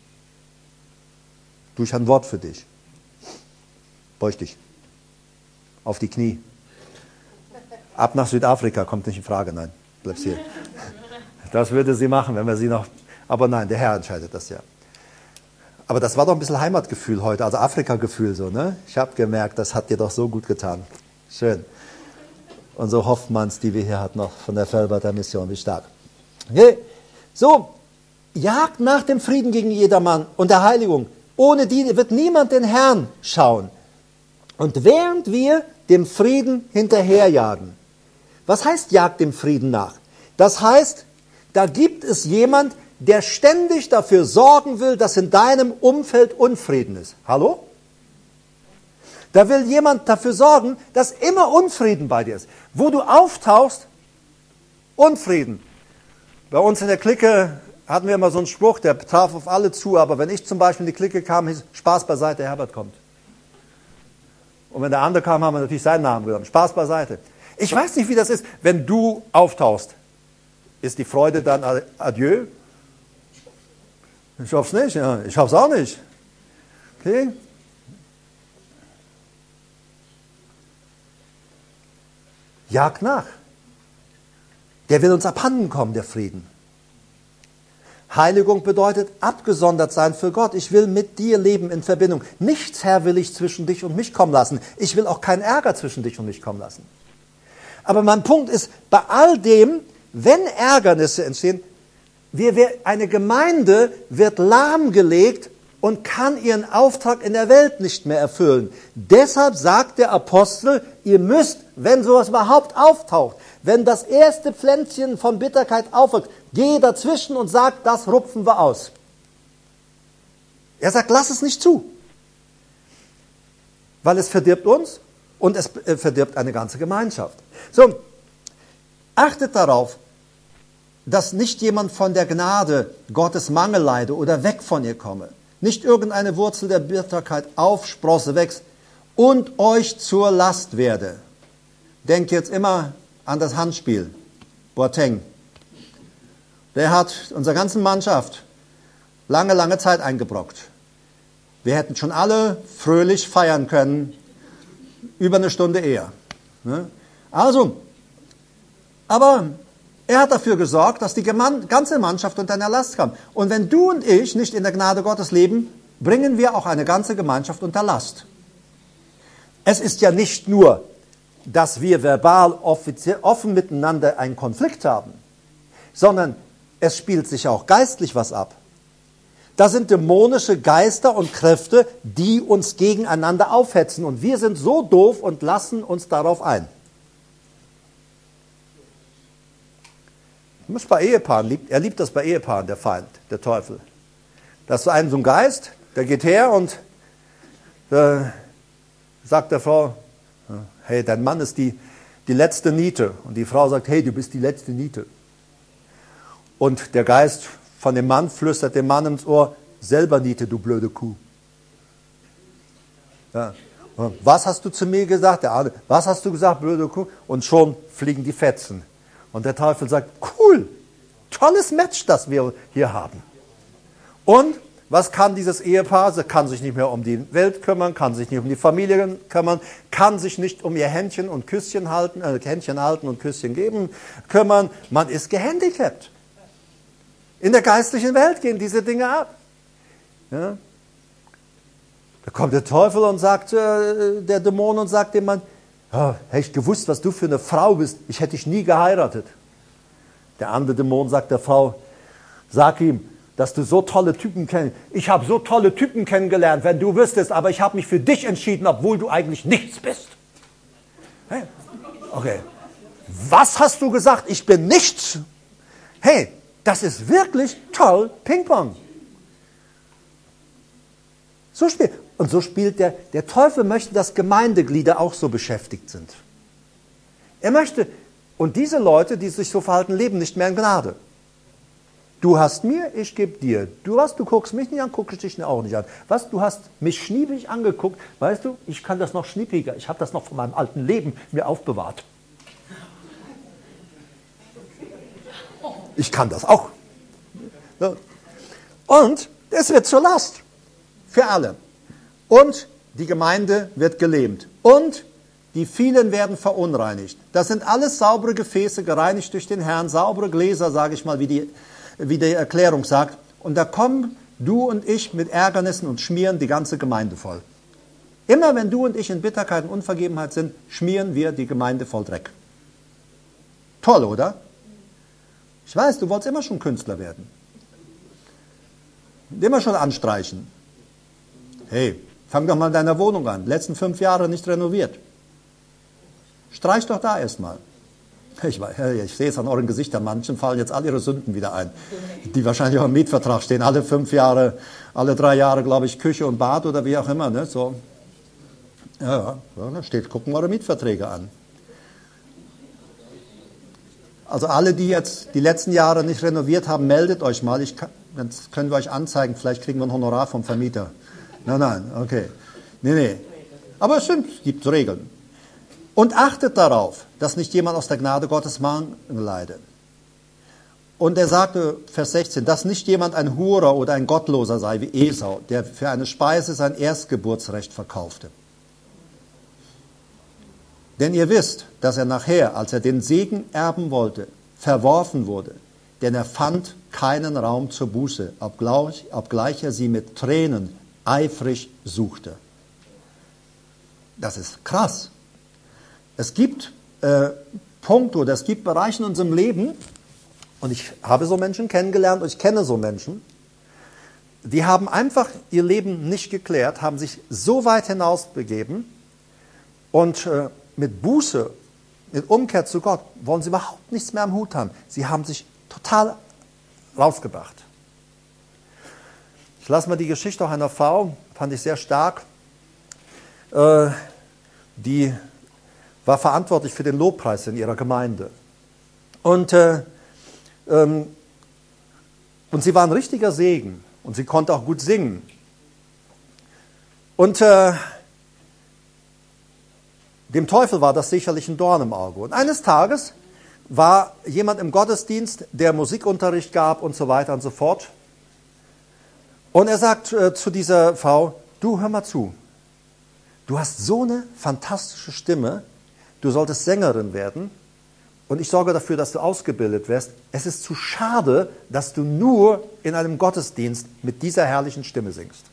Durch ein Wort für dich. Beug dich. Auf die Knie. Ab nach Südafrika, kommt nicht in Frage, nein, bleibst hier. Das würde sie machen, wenn wir sie noch, aber nein, der Herr entscheidet das ja. Aber das war doch ein bisschen Heimatgefühl heute, also Afrika-Gefühl so, ne? Ich habe gemerkt, das hat dir doch so gut getan. Schön. Unsere Hoffmanns, die wir hier hatten, noch von der Felberter Mission, wie stark. Okay. So, jagt nach dem Frieden gegen jedermann und der Heiligung. Ohne die wird niemand den Herrn schauen. Und während wir dem Frieden hinterherjagen, was heißt jagt dem Frieden nach? Das heißt, da gibt es jemand, der ständig dafür sorgen will, dass in deinem Umfeld Unfrieden ist. Hallo? Da will jemand dafür sorgen, dass immer Unfrieden bei dir ist. Wo du auftauchst, Unfrieden. Bei uns in der Clique hatten wir immer so einen Spruch, der traf auf alle zu, aber wenn ich zum Beispiel in die Clique kam, hieß Spaß beiseite, Herbert kommt. Und wenn der andere kam, haben wir natürlich seinen Namen genommen. Spaß beiseite. Ich weiß nicht, wie das ist, wenn du auftauchst. Ist die Freude dann adieu? Ich hoffe es nicht, ja. Ich hoffe es auch nicht. Okay? Jagd nach. Der will uns abhanden kommen, der Frieden. Heiligung bedeutet abgesondert sein für Gott. Ich will mit dir leben in Verbindung. Nichts, Herr, will ich zwischen dich und mich kommen lassen. Ich will auch keinen Ärger zwischen dich und mich kommen lassen. Aber mein Punkt ist, bei all dem, wenn Ärgernisse entstehen, wir, wir, eine Gemeinde wird lahmgelegt und kann ihren Auftrag in der Welt nicht mehr erfüllen. Deshalb sagt der Apostel, ihr müsst, wenn sowas überhaupt auftaucht, wenn das erste Pflänzchen von Bitterkeit aufwächst, geh dazwischen und sag, das rupfen wir aus. Er sagt, lass es nicht zu. Weil es verdirbt uns und es verdirbt eine ganze Gemeinschaft. So, achtet darauf, dass nicht jemand von der Gnade Gottes Mangel leide oder weg von ihr komme. Nicht irgendeine Wurzel der Bitterkeit aufsprosse, wächst und euch zur Last werde. Denkt jetzt immer an das Handspiel. Boateng. Der hat unserer ganzen Mannschaft lange, lange Zeit eingebrockt. Wir hätten schon alle fröhlich feiern können, über eine Stunde eher. Also, aber er hat dafür gesorgt, dass die ganze Mannschaft unter eine Last kam. Und wenn du und ich nicht in der Gnade Gottes leben, bringen wir auch eine ganze Gemeinschaft unter Last. Es ist ja nicht nur, dass wir verbal offen miteinander einen Konflikt haben, sondern es spielt sich auch geistlich was ab. Da sind dämonische Geister und Kräfte, die uns gegeneinander aufhetzen. Und wir sind so doof und lassen uns darauf ein. Das ist bei Ehepaaren, er liebt das bei Ehepaaren, der Feind, der Teufel. Da ist so ein, so ein Geist, der geht her und äh, sagt der Frau, hey, dein Mann ist die, die letzte Niete. Und die Frau sagt, hey, du bist die letzte Niete. Und der Geist von dem Mann flüstert dem Mann ins Ohr, selber Niete, du blöde Kuh. Ja. Was hast du zu mir gesagt? Der andere, was hast du gesagt, blöde Kuh? Und schon fliegen die Fetzen. Und der Teufel sagt, cool, tolles Match, das wir hier haben. Und was kann dieses Ehepaar? Sie kann sich nicht mehr um die Welt kümmern, kann sich nicht um die Familie kümmern, kann sich nicht um ihr Händchen und Küsschen halten, äh, Händchen halten und Küsschen geben, kümmern. Man ist gehandicapt. In der geistlichen Welt gehen diese Dinge ab. Ja? Da kommt der Teufel und sagt, äh, der Dämon und sagt dem Mann, oh, hätte ich gewusst, was du für eine Frau bist, ich hätte dich nie geheiratet. Der andere Dämon sagt der Frau, sag ihm, dass du so tolle Typen kennst. Ich habe so tolle Typen kennengelernt, wenn du wüsstest, aber ich habe mich für dich entschieden, obwohl du eigentlich nichts bist. Hey, okay. Was hast du gesagt? Ich bin nichts. Hey, das ist wirklich toll, Ping-Pong. So spielt, und so spielt der, der Teufel möchte, dass Gemeindeglieder auch so beschäftigt sind. Er möchte, und diese Leute, die sich so verhalten, leben nicht mehr in Gnade. Du hast mir, ich gebe dir. Du was, du guckst mich nicht an, gucke ich dich auch nicht an. Was, du hast mich schniepig angeguckt. Weißt du, ich kann das noch schniepiger. Ich habe das noch von meinem alten Leben mir aufbewahrt. Ich kann das auch. Und es wird zur Last. Für alle. Und die Gemeinde wird gelähmt. Und die vielen werden verunreinigt. Das sind alles saubere Gefäße, gereinigt durch den Herrn. Saubere Gläser, sage ich mal, wie die, wie die Erklärung sagt. Und da kommen du und ich mit Ärgernissen und schmieren die ganze Gemeinde voll. Immer wenn du und ich in Bitterkeit und Unvergebenheit sind, schmieren wir die Gemeinde voll Dreck. Toll, oder? Ich weiß, du wolltest immer schon Künstler werden. Immer schon anstreichen. Hey, fang doch mal in deiner Wohnung an. Letzten fünf Jahre nicht renoviert. Streich doch da erstmal. Ich, ich sehe es an euren Gesichtern, manchen fallen jetzt all ihre Sünden wieder ein, die wahrscheinlich auch im Mietvertrag stehen. Alle fünf Jahre, alle drei Jahre, glaube ich, Küche und Bad oder wie auch immer. Ne? So. Ja, da steht, gucken eure Mietverträge an. Also alle, die jetzt die letzten Jahre nicht renoviert haben, meldet euch mal. Ich kann, dann können wir euch anzeigen, vielleicht kriegen wir ein Honorar vom Vermieter. Nein, nein, okay. Nee, nee. Aber es stimmt, es gibt Regeln. Und achtet darauf, dass nicht jemand aus der Gnade Gottes Mangel leide. Und er sagte, Vers sechzehn, dass nicht jemand ein Hurer oder ein Gottloser sei wie Esau, der für eine Speise sein Erstgeburtsrecht verkaufte. Denn ihr wisst, dass er nachher, als er den Segen erben wollte, verworfen wurde, denn er fand keinen Raum zur Buße, obgleich, obgleich er sie mit Tränen eifrig suchte. Das ist krass. Es gibt äh, Punkte oder es gibt Bereiche in unserem Leben, und ich habe so Menschen kennengelernt und ich kenne so Menschen, die haben einfach ihr Leben nicht geklärt, haben sich so weit hinaus begeben und äh, mit Buße, mit Umkehr zu Gott, wollen sie überhaupt nichts mehr am Hut haben. Sie haben sich total rausgebracht. Ich lasse mal die Geschichte auch einer Frau, fand ich sehr stark, äh, die war verantwortlich für den Lobpreis in ihrer Gemeinde. Und, äh, ähm, und sie war ein richtiger Segen und sie konnte auch gut singen. Und äh, dem Teufel war das sicherlich ein Dorn im Auge. Und eines Tages war jemand im Gottesdienst, der Musikunterricht gab und so weiter und so fort. Und er sagt äh, zu dieser Frau, du, hör mal zu, du hast so eine fantastische Stimme, du solltest Sängerin werden und ich sorge dafür, dass du ausgebildet wirst. Es ist zu schade, dass du nur in einem Gottesdienst mit dieser herrlichen Stimme singst.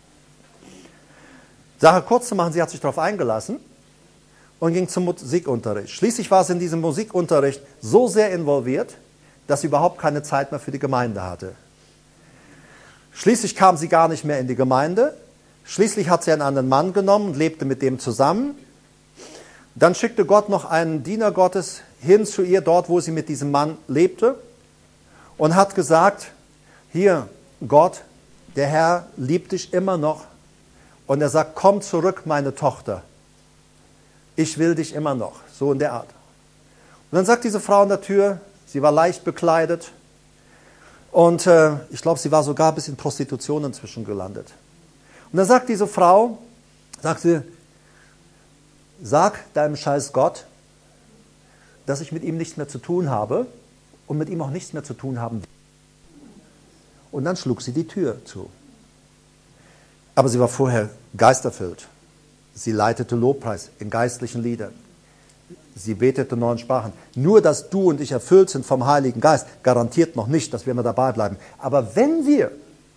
Sache kurz zu machen, sie hat sich darauf eingelassen und ging zum Musikunterricht. Schließlich war sie in diesem Musikunterricht so sehr involviert, dass sie überhaupt keine Zeit mehr für die Gemeinde hatte. Schließlich kam sie gar nicht mehr in die Gemeinde. Schließlich hat sie einen anderen Mann genommen und lebte mit dem zusammen. Dann schickte Gott noch einen Diener Gottes hin zu ihr, dort wo sie mit diesem Mann lebte, und hat gesagt, hier, Gott, der Herr liebt dich immer noch. Und er sagt, komm zurück, meine Tochter. Ich will dich immer noch. So in der Art. Und dann sagt diese Frau an der Tür, sie war leicht bekleidet. Und äh, ich glaube, sie war sogar bis in Prostitution inzwischen gelandet. Und dann sagt diese Frau, sagt sie, sag deinem scheiß Gott, dass ich mit ihm nichts mehr zu tun habe und mit ihm auch nichts mehr zu tun haben will. Und dann schlug sie die Tür zu. Aber sie war vorher geisterfüllt. Sie leitete Lobpreis in geistlichen Liedern. Sie betete in neuen Sprachen. Nur, dass du und ich erfüllt sind vom Heiligen Geist, garantiert noch nicht, dass wir immer dabei bleiben. Aber wenn wir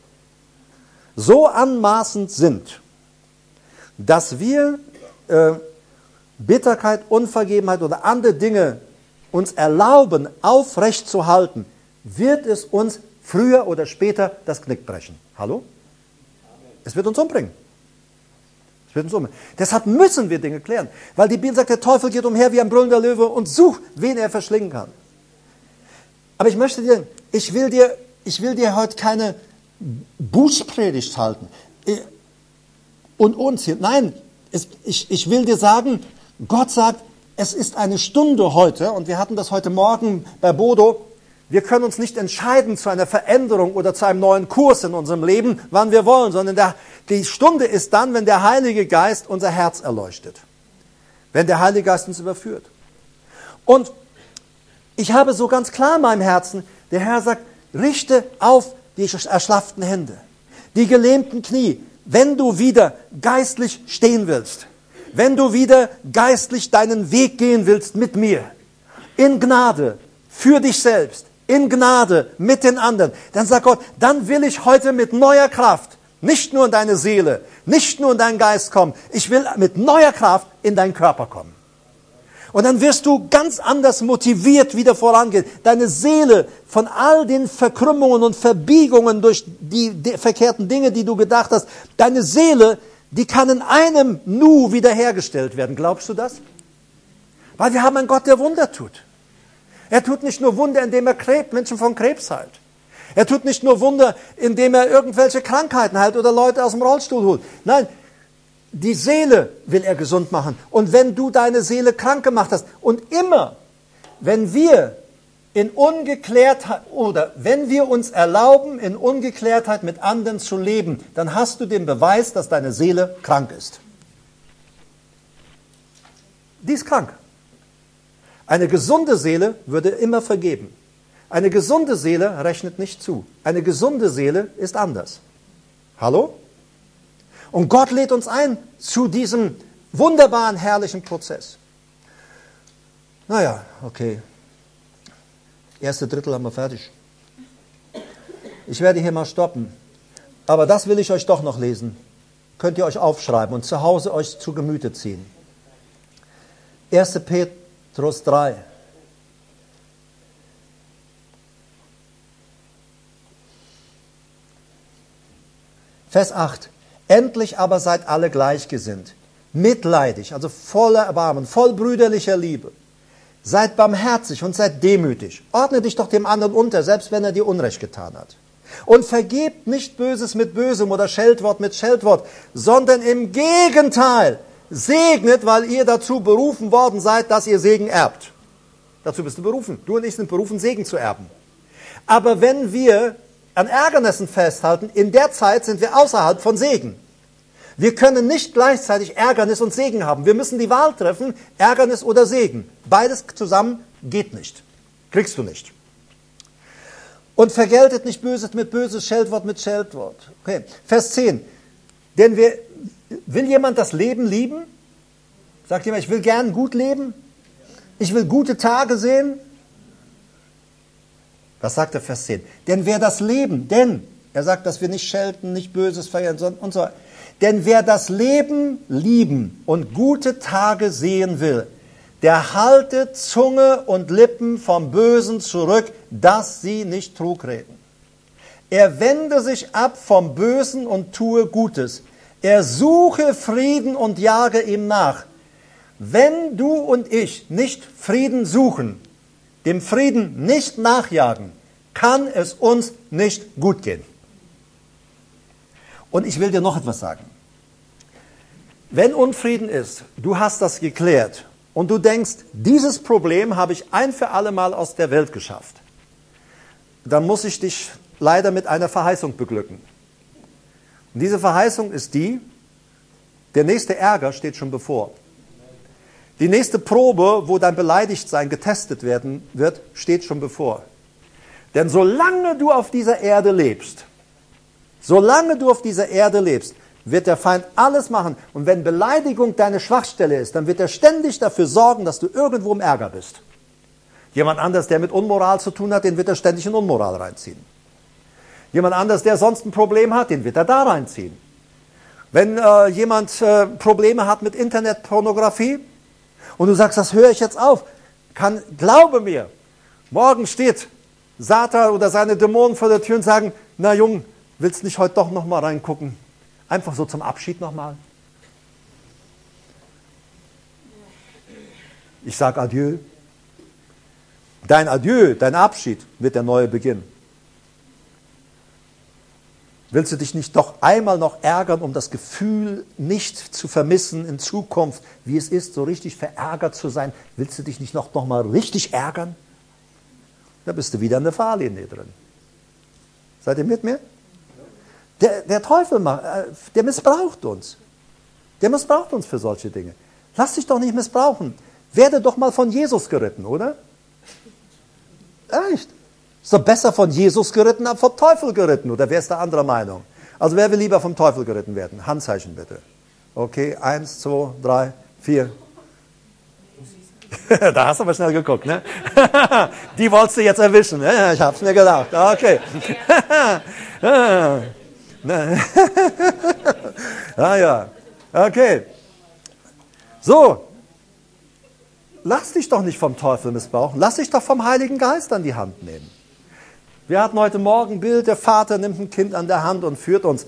so anmaßend sind, dass wir äh, Bitterkeit, Unvergebenheit oder andere Dinge uns erlauben, aufrecht zu halten, wird es uns früher oder später das Knick brechen. Hallo? Es wird uns umbringen. Es wird uns umbringen. Deshalb müssen wir Dinge klären. Weil die Bibel sagt, der Teufel geht umher wie ein brüllender Löwe und sucht, wen er verschlingen kann. Aber ich möchte dir, ich will dir, ich will dir heute keine Bußpredigt halten. Und uns hier. Nein, es, ich, ich will dir sagen, Gott sagt, es ist eine Stunde heute, und wir hatten das heute Morgen bei Bodo, wir können uns nicht entscheiden zu einer Veränderung oder zu einem neuen Kurs in unserem Leben, wann wir wollen, sondern der, die Stunde ist dann, wenn der Heilige Geist unser Herz erleuchtet. Wenn der Heilige Geist uns überführt. Und ich habe so ganz klar in meinem Herzen, der Herr sagt, richte auf die erschlafften Hände, die gelähmten Knie, wenn du wieder geistlich stehen willst, wenn du wieder geistlich deinen Weg gehen willst mit mir, in Gnade, für dich selbst, in Gnade mit den anderen, dann sagt Gott, dann will ich heute mit neuer Kraft, nicht nur in deine Seele, nicht nur in deinen Geist kommen, ich will mit neuer Kraft in deinen Körper kommen. Und dann wirst du ganz anders motiviert wieder vorangehen. Deine Seele von all den Verkrümmungen und Verbiegungen durch die, die verkehrten Dinge, die du gedacht hast, deine Seele, die kann in einem Nu wiederhergestellt werden. Glaubst du das? Weil wir haben einen Gott, der Wunder tut. Er tut nicht nur Wunder, indem er Krebs, Menschen von Krebs heilt. Er tut nicht nur Wunder, indem er irgendwelche Krankheiten heilt oder Leute aus dem Rollstuhl holt. Nein, die Seele will er gesund machen. Und wenn du deine Seele krank gemacht hast, und immer, wenn wir in Ungeklärtheit oder wenn wir uns erlauben, in Ungeklärtheit mit anderen zu leben, dann hast du den Beweis, dass deine Seele krank ist. die ist krank. Eine gesunde Seele würde immer vergeben. Eine gesunde Seele rechnet nicht zu. Eine gesunde Seele ist anders. Hallo? Und Gott lädt uns ein zu diesem wunderbaren, herrlichen Prozess. Naja, okay. Erste Drittel haben wir fertig. Ich werde hier mal stoppen. Aber das will ich euch doch noch lesen. Könnt ihr euch aufschreiben und zu Hause euch zu Gemüte ziehen. erster Petrus drei. Vers acht. Endlich aber seid alle gleichgesinnt, mitleidig, also voller Erbarmen, voll brüderlicher Liebe. Seid barmherzig und seid demütig. Ordne dich doch dem anderen unter, selbst wenn er dir Unrecht getan hat. Und vergebt nicht Böses mit Bösem oder Scheldwort mit Scheldwort, sondern im Gegenteil segnet, weil ihr dazu berufen worden seid, dass ihr Segen erbt. Dazu bist du berufen. Du und ich sind berufen, Segen zu erben. Aber wenn wir an Ärgernissen festhalten, in der Zeit sind wir außerhalb von Segen. Wir können nicht gleichzeitig Ärgernis und Segen haben. Wir müssen die Wahl treffen, Ärgernis oder Segen. Beides zusammen geht nicht. Kriegst du nicht. Und vergeltet nicht Böses mit Böses, Scheldwort mit Scheldwort. Okay. Vers zehn. Denn wir, will jemand das Leben lieben? Sagt jemand, ich will gern gut leben? Ich will gute Tage sehen? Was sagt der Vers zehn? Denn wer das Leben, denn, er sagt, dass wir nicht schelten, nicht Böses feiern, sondern und so weiter. Denn wer das Leben lieben und gute Tage sehen will, der halte Zunge und Lippen vom Bösen zurück, dass sie nicht Trug reden. Er wende sich ab vom Bösen und tue Gutes. Er suche Frieden und jage ihm nach. Wenn du und ich nicht Frieden suchen, dem Frieden nicht nachjagen, kann es uns nicht gut gehen. Und ich will dir noch etwas sagen. Wenn Unfrieden ist, du hast das geklärt und du denkst, dieses Problem habe ich ein für alle Mal aus der Welt geschafft, dann muss ich dich leider mit einer Verheißung beglücken. Und diese Verheißung ist die, der nächste Ärger steht schon bevor. Die nächste Probe, wo dein Beleidigtsein getestet werden wird, steht schon bevor. Denn solange du auf dieser Erde lebst, solange du auf dieser Erde lebst, wird der Feind alles machen. Und wenn Beleidigung deine Schwachstelle ist, dann wird er ständig dafür sorgen, dass du irgendwo im Ärger bist. Jemand anders, der mit Unmoral zu tun hat, den wird er ständig in Unmoral reinziehen. Jemand anders, der sonst ein Problem hat, den wird er da reinziehen. Wenn äh, jemand äh, Probleme hat mit Internetpornografie und du sagst, das höre ich jetzt auf, kann, glaube mir, morgen steht Satan oder seine Dämonen vor der Tür und sagen, na Jung, willst nicht heute doch noch mal reingucken? Einfach so zum Abschied nochmal. Ich sage Adieu. Dein Adieu, dein Abschied wird der neue Beginn. Willst du dich nicht doch einmal noch ärgern, um das Gefühl nicht zu vermissen in Zukunft, wie es ist, so richtig verärgert zu sein? Willst du dich nicht noch, noch mal richtig ärgern? Da bist du wieder in der Fahrlinie drin. Seid ihr mit mir? Der, der Teufel, macht, der missbraucht uns. Der missbraucht uns für solche Dinge. Lass dich doch nicht missbrauchen. Werde doch mal von Jesus geritten, oder? Echt? Ist doch besser von Jesus geritten als vom Teufel geritten. Oder wer ist der anderer Meinung? Also wer will lieber vom Teufel geritten werden? Handzeichen bitte. Okay, eins, zwei, drei, vier. Da hast du aber schnell geguckt, ne? Die wolltest du jetzt erwischen, ne? Ich hab's mir gedacht. Okay. Ah ja, okay. So, lass dich doch nicht vom Teufel missbrauchen. Lass dich doch vom Heiligen Geist an die Hand nehmen. Wir hatten heute Morgen ein Bild, der Vater nimmt ein Kind an der Hand und führt uns.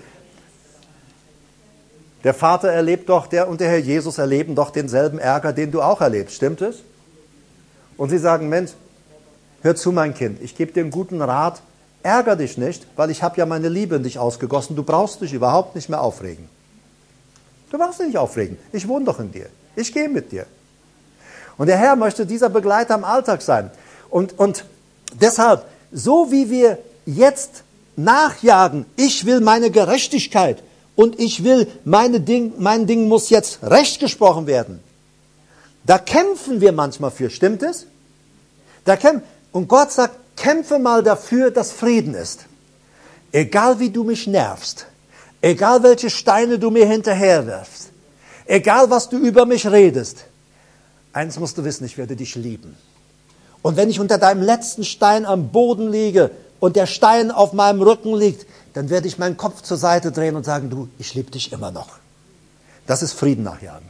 Der Vater erlebt doch, der und der Herr Jesus erleben doch denselben Ärger, den du auch erlebst. Stimmt es? Und sie sagen, Mensch, hör zu, mein Kind, ich gebe dir einen guten Rat. Ärger dich nicht, weil ich habe ja meine Liebe in dich ausgegossen. Du brauchst dich überhaupt nicht mehr aufregen. Du brauchst dich nicht aufregen. Ich wohne doch in dir. Ich gehe mit dir. Und der Herr möchte dieser Begleiter im Alltag sein. Und, und deshalb, so wie wir jetzt nachjagen, ich will meine Gerechtigkeit und ich will, meine Ding, mein Ding muss jetzt recht gesprochen werden. Da kämpfen wir manchmal für, stimmt es? Da kämpfen. Und Gott sagt, kämpfe mal dafür, dass Frieden ist. Egal wie du mich nervst, egal welche Steine du mir hinterherwirfst, egal was du über mich redest, eins musst du wissen, ich werde dich lieben. Und wenn ich unter deinem letzten Stein am Boden liege und der Stein auf meinem Rücken liegt, dann werde ich meinen Kopf zur Seite drehen und sagen, du, ich liebe dich immer noch. Das ist Frieden nachjagen.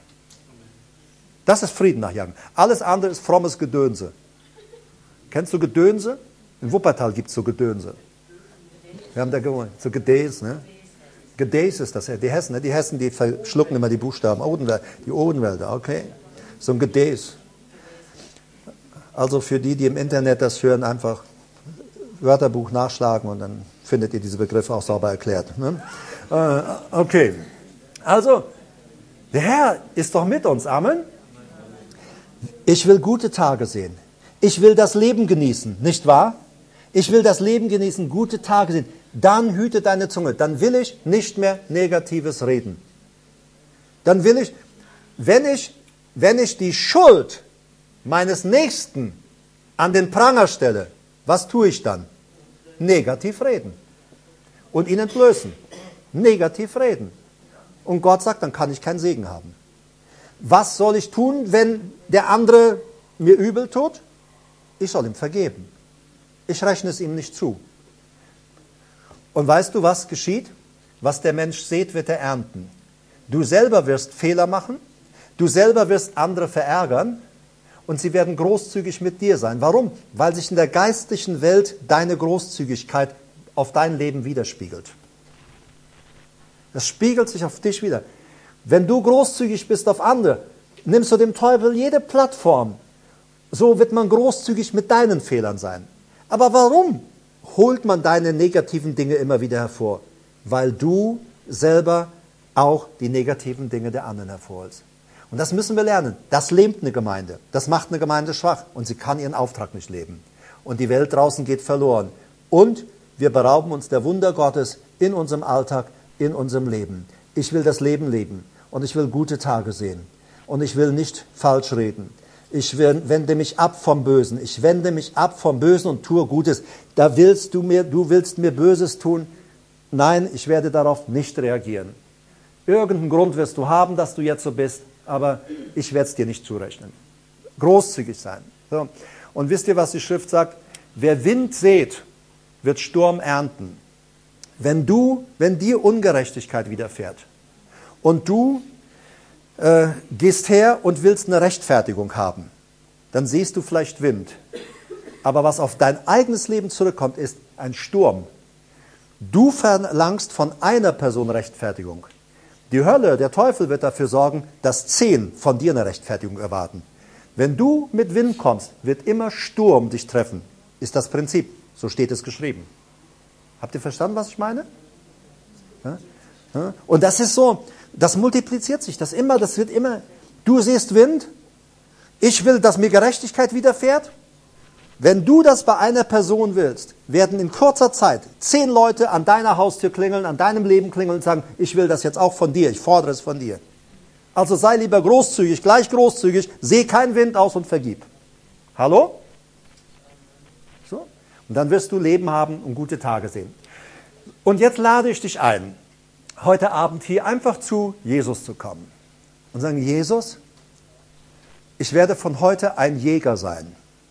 Das ist Frieden nachjagen. Alles andere ist frommes Gedönse. Kennst du Gedönse? In Wuppertal gibt es so Gedönse. Wir haben da gewohnt. So Gedäß, ne? Gedäß ist das. Die Hessen, ne? Die Hessen, die verschlucken immer die Buchstaben. Odenwälder, die Odenwälder, okay. So ein Gedäß. Also für die, die im Internet das hören, einfach Wörterbuch nachschlagen und dann findet ihr diese Begriffe auch sauber erklärt. Ne? Äh, okay. Also, der Herr ist doch mit uns. Amen. Ich will gute Tage sehen. Ich will das Leben genießen, nicht wahr? Ich will das Leben genießen, gute Tage sehen. Dann hüte deine Zunge. Dann will ich nicht mehr Negatives reden. Dann will ich, wenn ich, wenn ich die Schuld meines Nächsten an den Pranger stelle, was tue ich dann? Negativ reden. Und ihn entblößen. Negativ reden. Und Gott sagt, dann kann ich keinen Segen haben. Was soll ich tun, wenn der andere mir übel tut? Ich soll ihm vergeben. Ich rechne es ihm nicht zu. Und weißt du, was geschieht? Was der Mensch sät, wird er ernten. Du selber wirst Fehler machen, du selber wirst andere verärgern und sie werden großzügig mit dir sein. Warum? Weil sich in der geistlichen Welt deine Großzügigkeit auf dein Leben widerspiegelt. Das spiegelt sich auf dich wieder. Wenn du großzügig bist auf andere, nimmst du dem Teufel jede Plattform. So wird man großzügig mit deinen Fehlern sein. Aber warum holt man deine negativen Dinge immer wieder hervor? Weil du selber auch die negativen Dinge der anderen hervorholst. Und das müssen wir lernen. Das lähmt eine Gemeinde. Das macht eine Gemeinde schwach. Und sie kann ihren Auftrag nicht leben. Und die Welt draußen geht verloren. Und wir berauben uns der Wunder Gottes in unserem Alltag, in unserem Leben. Ich will das Leben leben. Und ich will gute Tage sehen. Und ich will nicht falsch reden. Ich wende mich ab vom Bösen. Ich wende mich ab vom Bösen und tue Gutes. Da willst du mir, du willst mir Böses tun. Nein, ich werde darauf nicht reagieren. Irgendeinen Grund wirst du haben, dass du jetzt so bist, aber ich werde es dir nicht zurechnen. Großzügig sein. So. Und wisst ihr, was die Schrift sagt? Wer Wind sät, wird Sturm ernten. Wenn du, wenn dir Ungerechtigkeit widerfährt und du äh, gehst her und willst eine Rechtfertigung haben, dann siehst du vielleicht Wind. Aber was auf dein eigenes Leben zurückkommt, ist ein Sturm. Du verlangst von einer Person Rechtfertigung. Die Hölle, der Teufel wird dafür sorgen, dass zehn von dir eine Rechtfertigung erwarten. Wenn du mit Wind kommst, wird immer Sturm dich treffen. Ist das Prinzip. So steht es geschrieben. Habt ihr verstanden, was ich meine? Ja? Ja? Und das ist so, das multipliziert sich. Das immer, das wird immer, du siehst Wind, ich will, dass mir Gerechtigkeit widerfährt. Wenn du das bei einer Person willst, werden in kurzer Zeit zehn Leute an deiner Haustür klingeln, an deinem Leben klingeln und sagen, ich will das jetzt auch von dir, ich fordere es von dir. Also sei lieber großzügig, gleich großzügig, seh keinen Wind aus und vergib. Hallo? So? Und dann wirst du Leben haben und gute Tage sehen. Und jetzt lade ich dich ein, heute Abend hier einfach zu Jesus zu kommen und sagen, Jesus, ich werde von heute ein Jäger sein.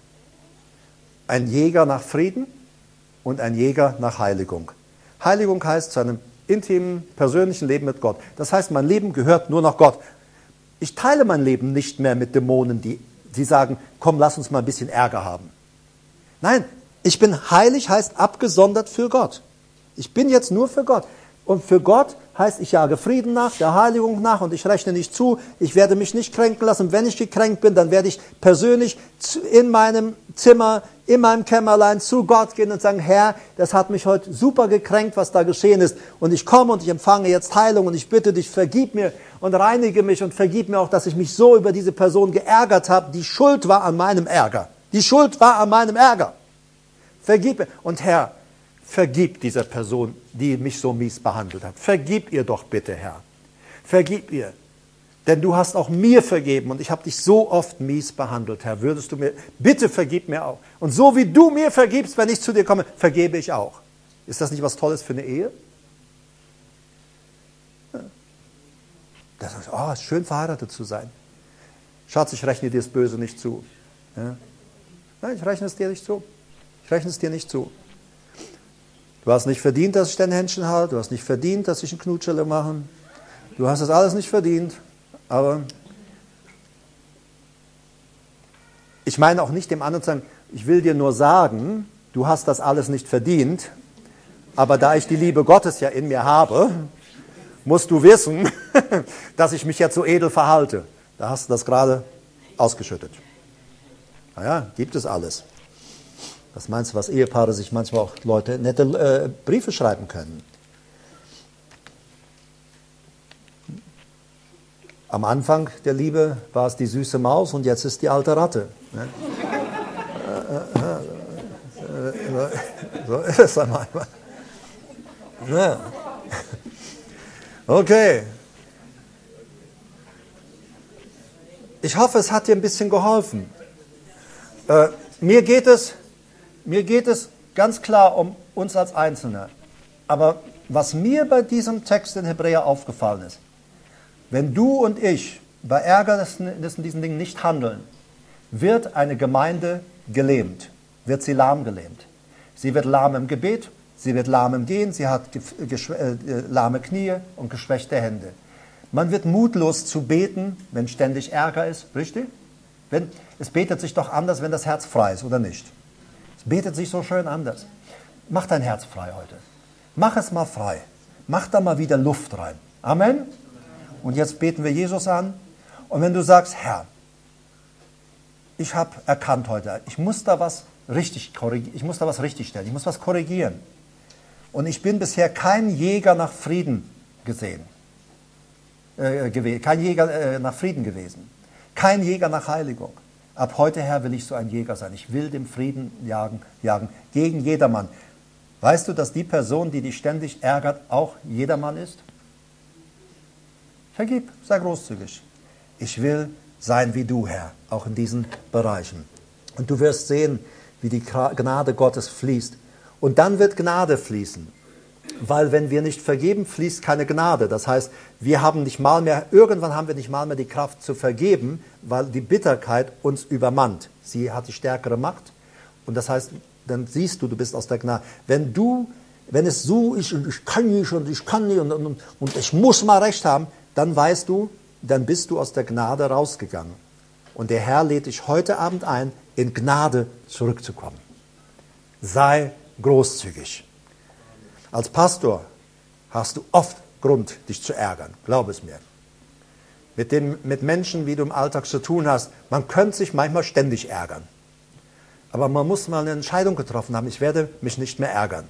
Ein Jäger nach Frieden und ein Jäger nach Heiligung. Heiligung heißt zu einem intimen, persönlichen Leben mit Gott. Das heißt, mein Leben gehört nur noch Gott. Ich teile mein Leben nicht mehr mit Dämonen, die, die sagen, komm, lass uns mal ein bisschen Ärger haben. Nein, ich bin heilig, heißt abgesondert für Gott. Ich bin jetzt nur für Gott. Und für Gott heißt, ich jage Frieden nach, der Heiligung nach und ich rechne nicht zu, ich werde mich nicht kränken lassen. Wenn ich gekränkt bin, dann werde ich persönlich in meinem Zimmer, in meinem Kämmerlein zu Gott gehen und sagen, Herr, das hat mich heute super gekränkt, was da geschehen ist. Und ich komme und ich empfange jetzt Heilung und ich bitte dich, vergib mir und reinige mich und vergib mir auch, dass ich mich so über diese Person geärgert habe. Die Schuld war an meinem Ärger. Die Schuld war an meinem Ärger. Vergib mir. Und Herr, vergib dieser Person, die mich so mies behandelt hat. Vergib ihr doch bitte, Herr. Vergib ihr. Denn du hast auch mir vergeben und ich habe dich so oft mies behandelt, Herr. Würdest du mir, bitte vergib mir auch. Und so wie du mir vergibst, wenn ich zu dir komme, vergebe ich auch. Ist das nicht was Tolles für eine Ehe? Ja. Das ist, oh, ist schön verheiratet zu sein. Schatz, ich rechne dir das Böse nicht zu. Ja. Nein, ich rechne es dir nicht zu. Ich rechne es dir nicht zu. Du hast nicht verdient, dass ich dein Händchen halte. Du hast nicht verdient, dass ich einen Knutschelle mache. Du hast das alles nicht verdient. Aber ich meine auch nicht dem anderen zu sagen, ich will dir nur sagen, du hast das alles nicht verdient. Aber da ich die Liebe Gottes ja in mir habe, musst du wissen, dass ich mich jetzt so edel verhalte. Da hast du das gerade ausgeschüttet. Naja, gibt es alles. Was meinst du, was Ehepaare sich manchmal auch Leute nette äh, Briefe schreiben können? Am Anfang der Liebe war es die süße Maus und jetzt ist die alte Ratte. Ne? So ist es dann manchmal. Ja. Okay. Ich hoffe, es hat dir ein bisschen geholfen. Äh, mir geht es, mir geht es ganz klar um uns als Einzelne. Aber was mir bei diesem Text in Hebräer aufgefallen ist, wenn du und ich bei Ärgernissen in diesen Dingen nicht handeln, wird eine Gemeinde gelähmt, wird sie lahmgelähmt. Sie wird lahm im Gebet, sie wird lahm im Gehen, sie hat äh, lahme Knie und geschwächte Hände. Man wird mutlos zu beten, wenn ständig Ärger ist, richtig? Wenn, es betet sich doch anders, wenn das Herz frei ist, oder nicht? Es betet sich so schön anders. Mach dein Herz frei heute. Mach es mal frei. Mach da mal wieder Luft rein. Amen? Und jetzt beten wir Jesus an. Und wenn du sagst, Herr, ich habe erkannt heute, ich muss da was richtig korrigieren, ich muss da was richtig stellen, ich muss was korrigieren. Und ich bin bisher kein Jäger nach Frieden gesehen, äh, gew- kein Jäger äh, nach Frieden gewesen, kein Jäger nach Heiligung. Ab heute, Herr, will ich so ein Jäger sein. Ich will dem Frieden jagen, jagen gegen jedermann. Weißt du, dass die Person, die dich ständig ärgert, auch jedermann ist? Vergib, sei großzügig. Ich will sein wie du, Herr, auch in diesen Bereichen. Und du wirst sehen, wie die Gnade Gottes fließt. Und dann wird Gnade fließen. Weil wenn wir nicht vergeben, fließt keine Gnade. Das heißt, wir haben nicht mal mehr, irgendwann haben wir nicht mal mehr die Kraft zu vergeben, weil die Bitterkeit uns übermannt. Sie hat die stärkere Macht. Und das heißt, dann siehst du, du bist aus der Gnade. Wenn du, wenn es so ist und ich kann nicht und ich kann nicht und, und, und ich muss mal recht haben, dann weißt du, dann bist du aus der Gnade rausgegangen. Und der Herr lädt dich heute Abend ein, in Gnade zurückzukommen. Sei großzügig. Als Pastor hast du oft Grund, dich zu ärgern. Glaub es mir. Mit, den, mit Menschen, wie du im Alltag zu tun hast, man könnte sich manchmal ständig ärgern. Aber man muss mal eine Entscheidung getroffen haben, ich werde mich nicht mehr ärgern.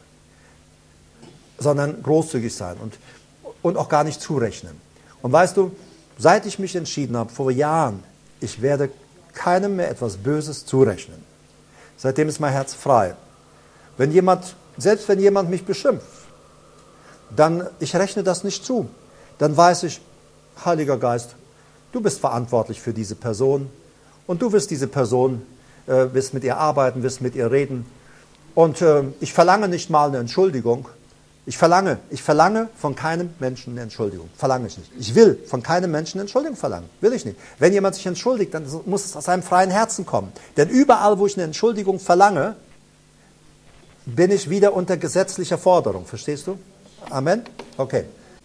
Sondern großzügig sein und, und auch gar nicht zurechnen. Und weißt du, seit ich mich entschieden habe, vor Jahren, ich werde keinem mehr etwas Böses zurechnen. Seitdem ist mein Herz frei. Wenn jemand, selbst wenn jemand mich beschimpft, dann, ich rechne das nicht zu. Dann weiß ich, Heiliger Geist, du bist verantwortlich für diese Person und du wirst diese Person, äh, wirst mit ihr arbeiten, wirst mit ihr reden. Und äh, ich verlange nicht mal eine Entschuldigung. Ich verlange, ich verlange von keinem Menschen eine Entschuldigung. Verlange ich nicht. Ich will von keinem Menschen eine Entschuldigung verlangen. Will ich nicht. Wenn jemand sich entschuldigt, dann muss es aus seinem freien Herzen kommen. Denn überall, wo ich eine Entschuldigung verlange, bin ich wieder unter gesetzlicher Forderung. Verstehst du? Amen? Okay.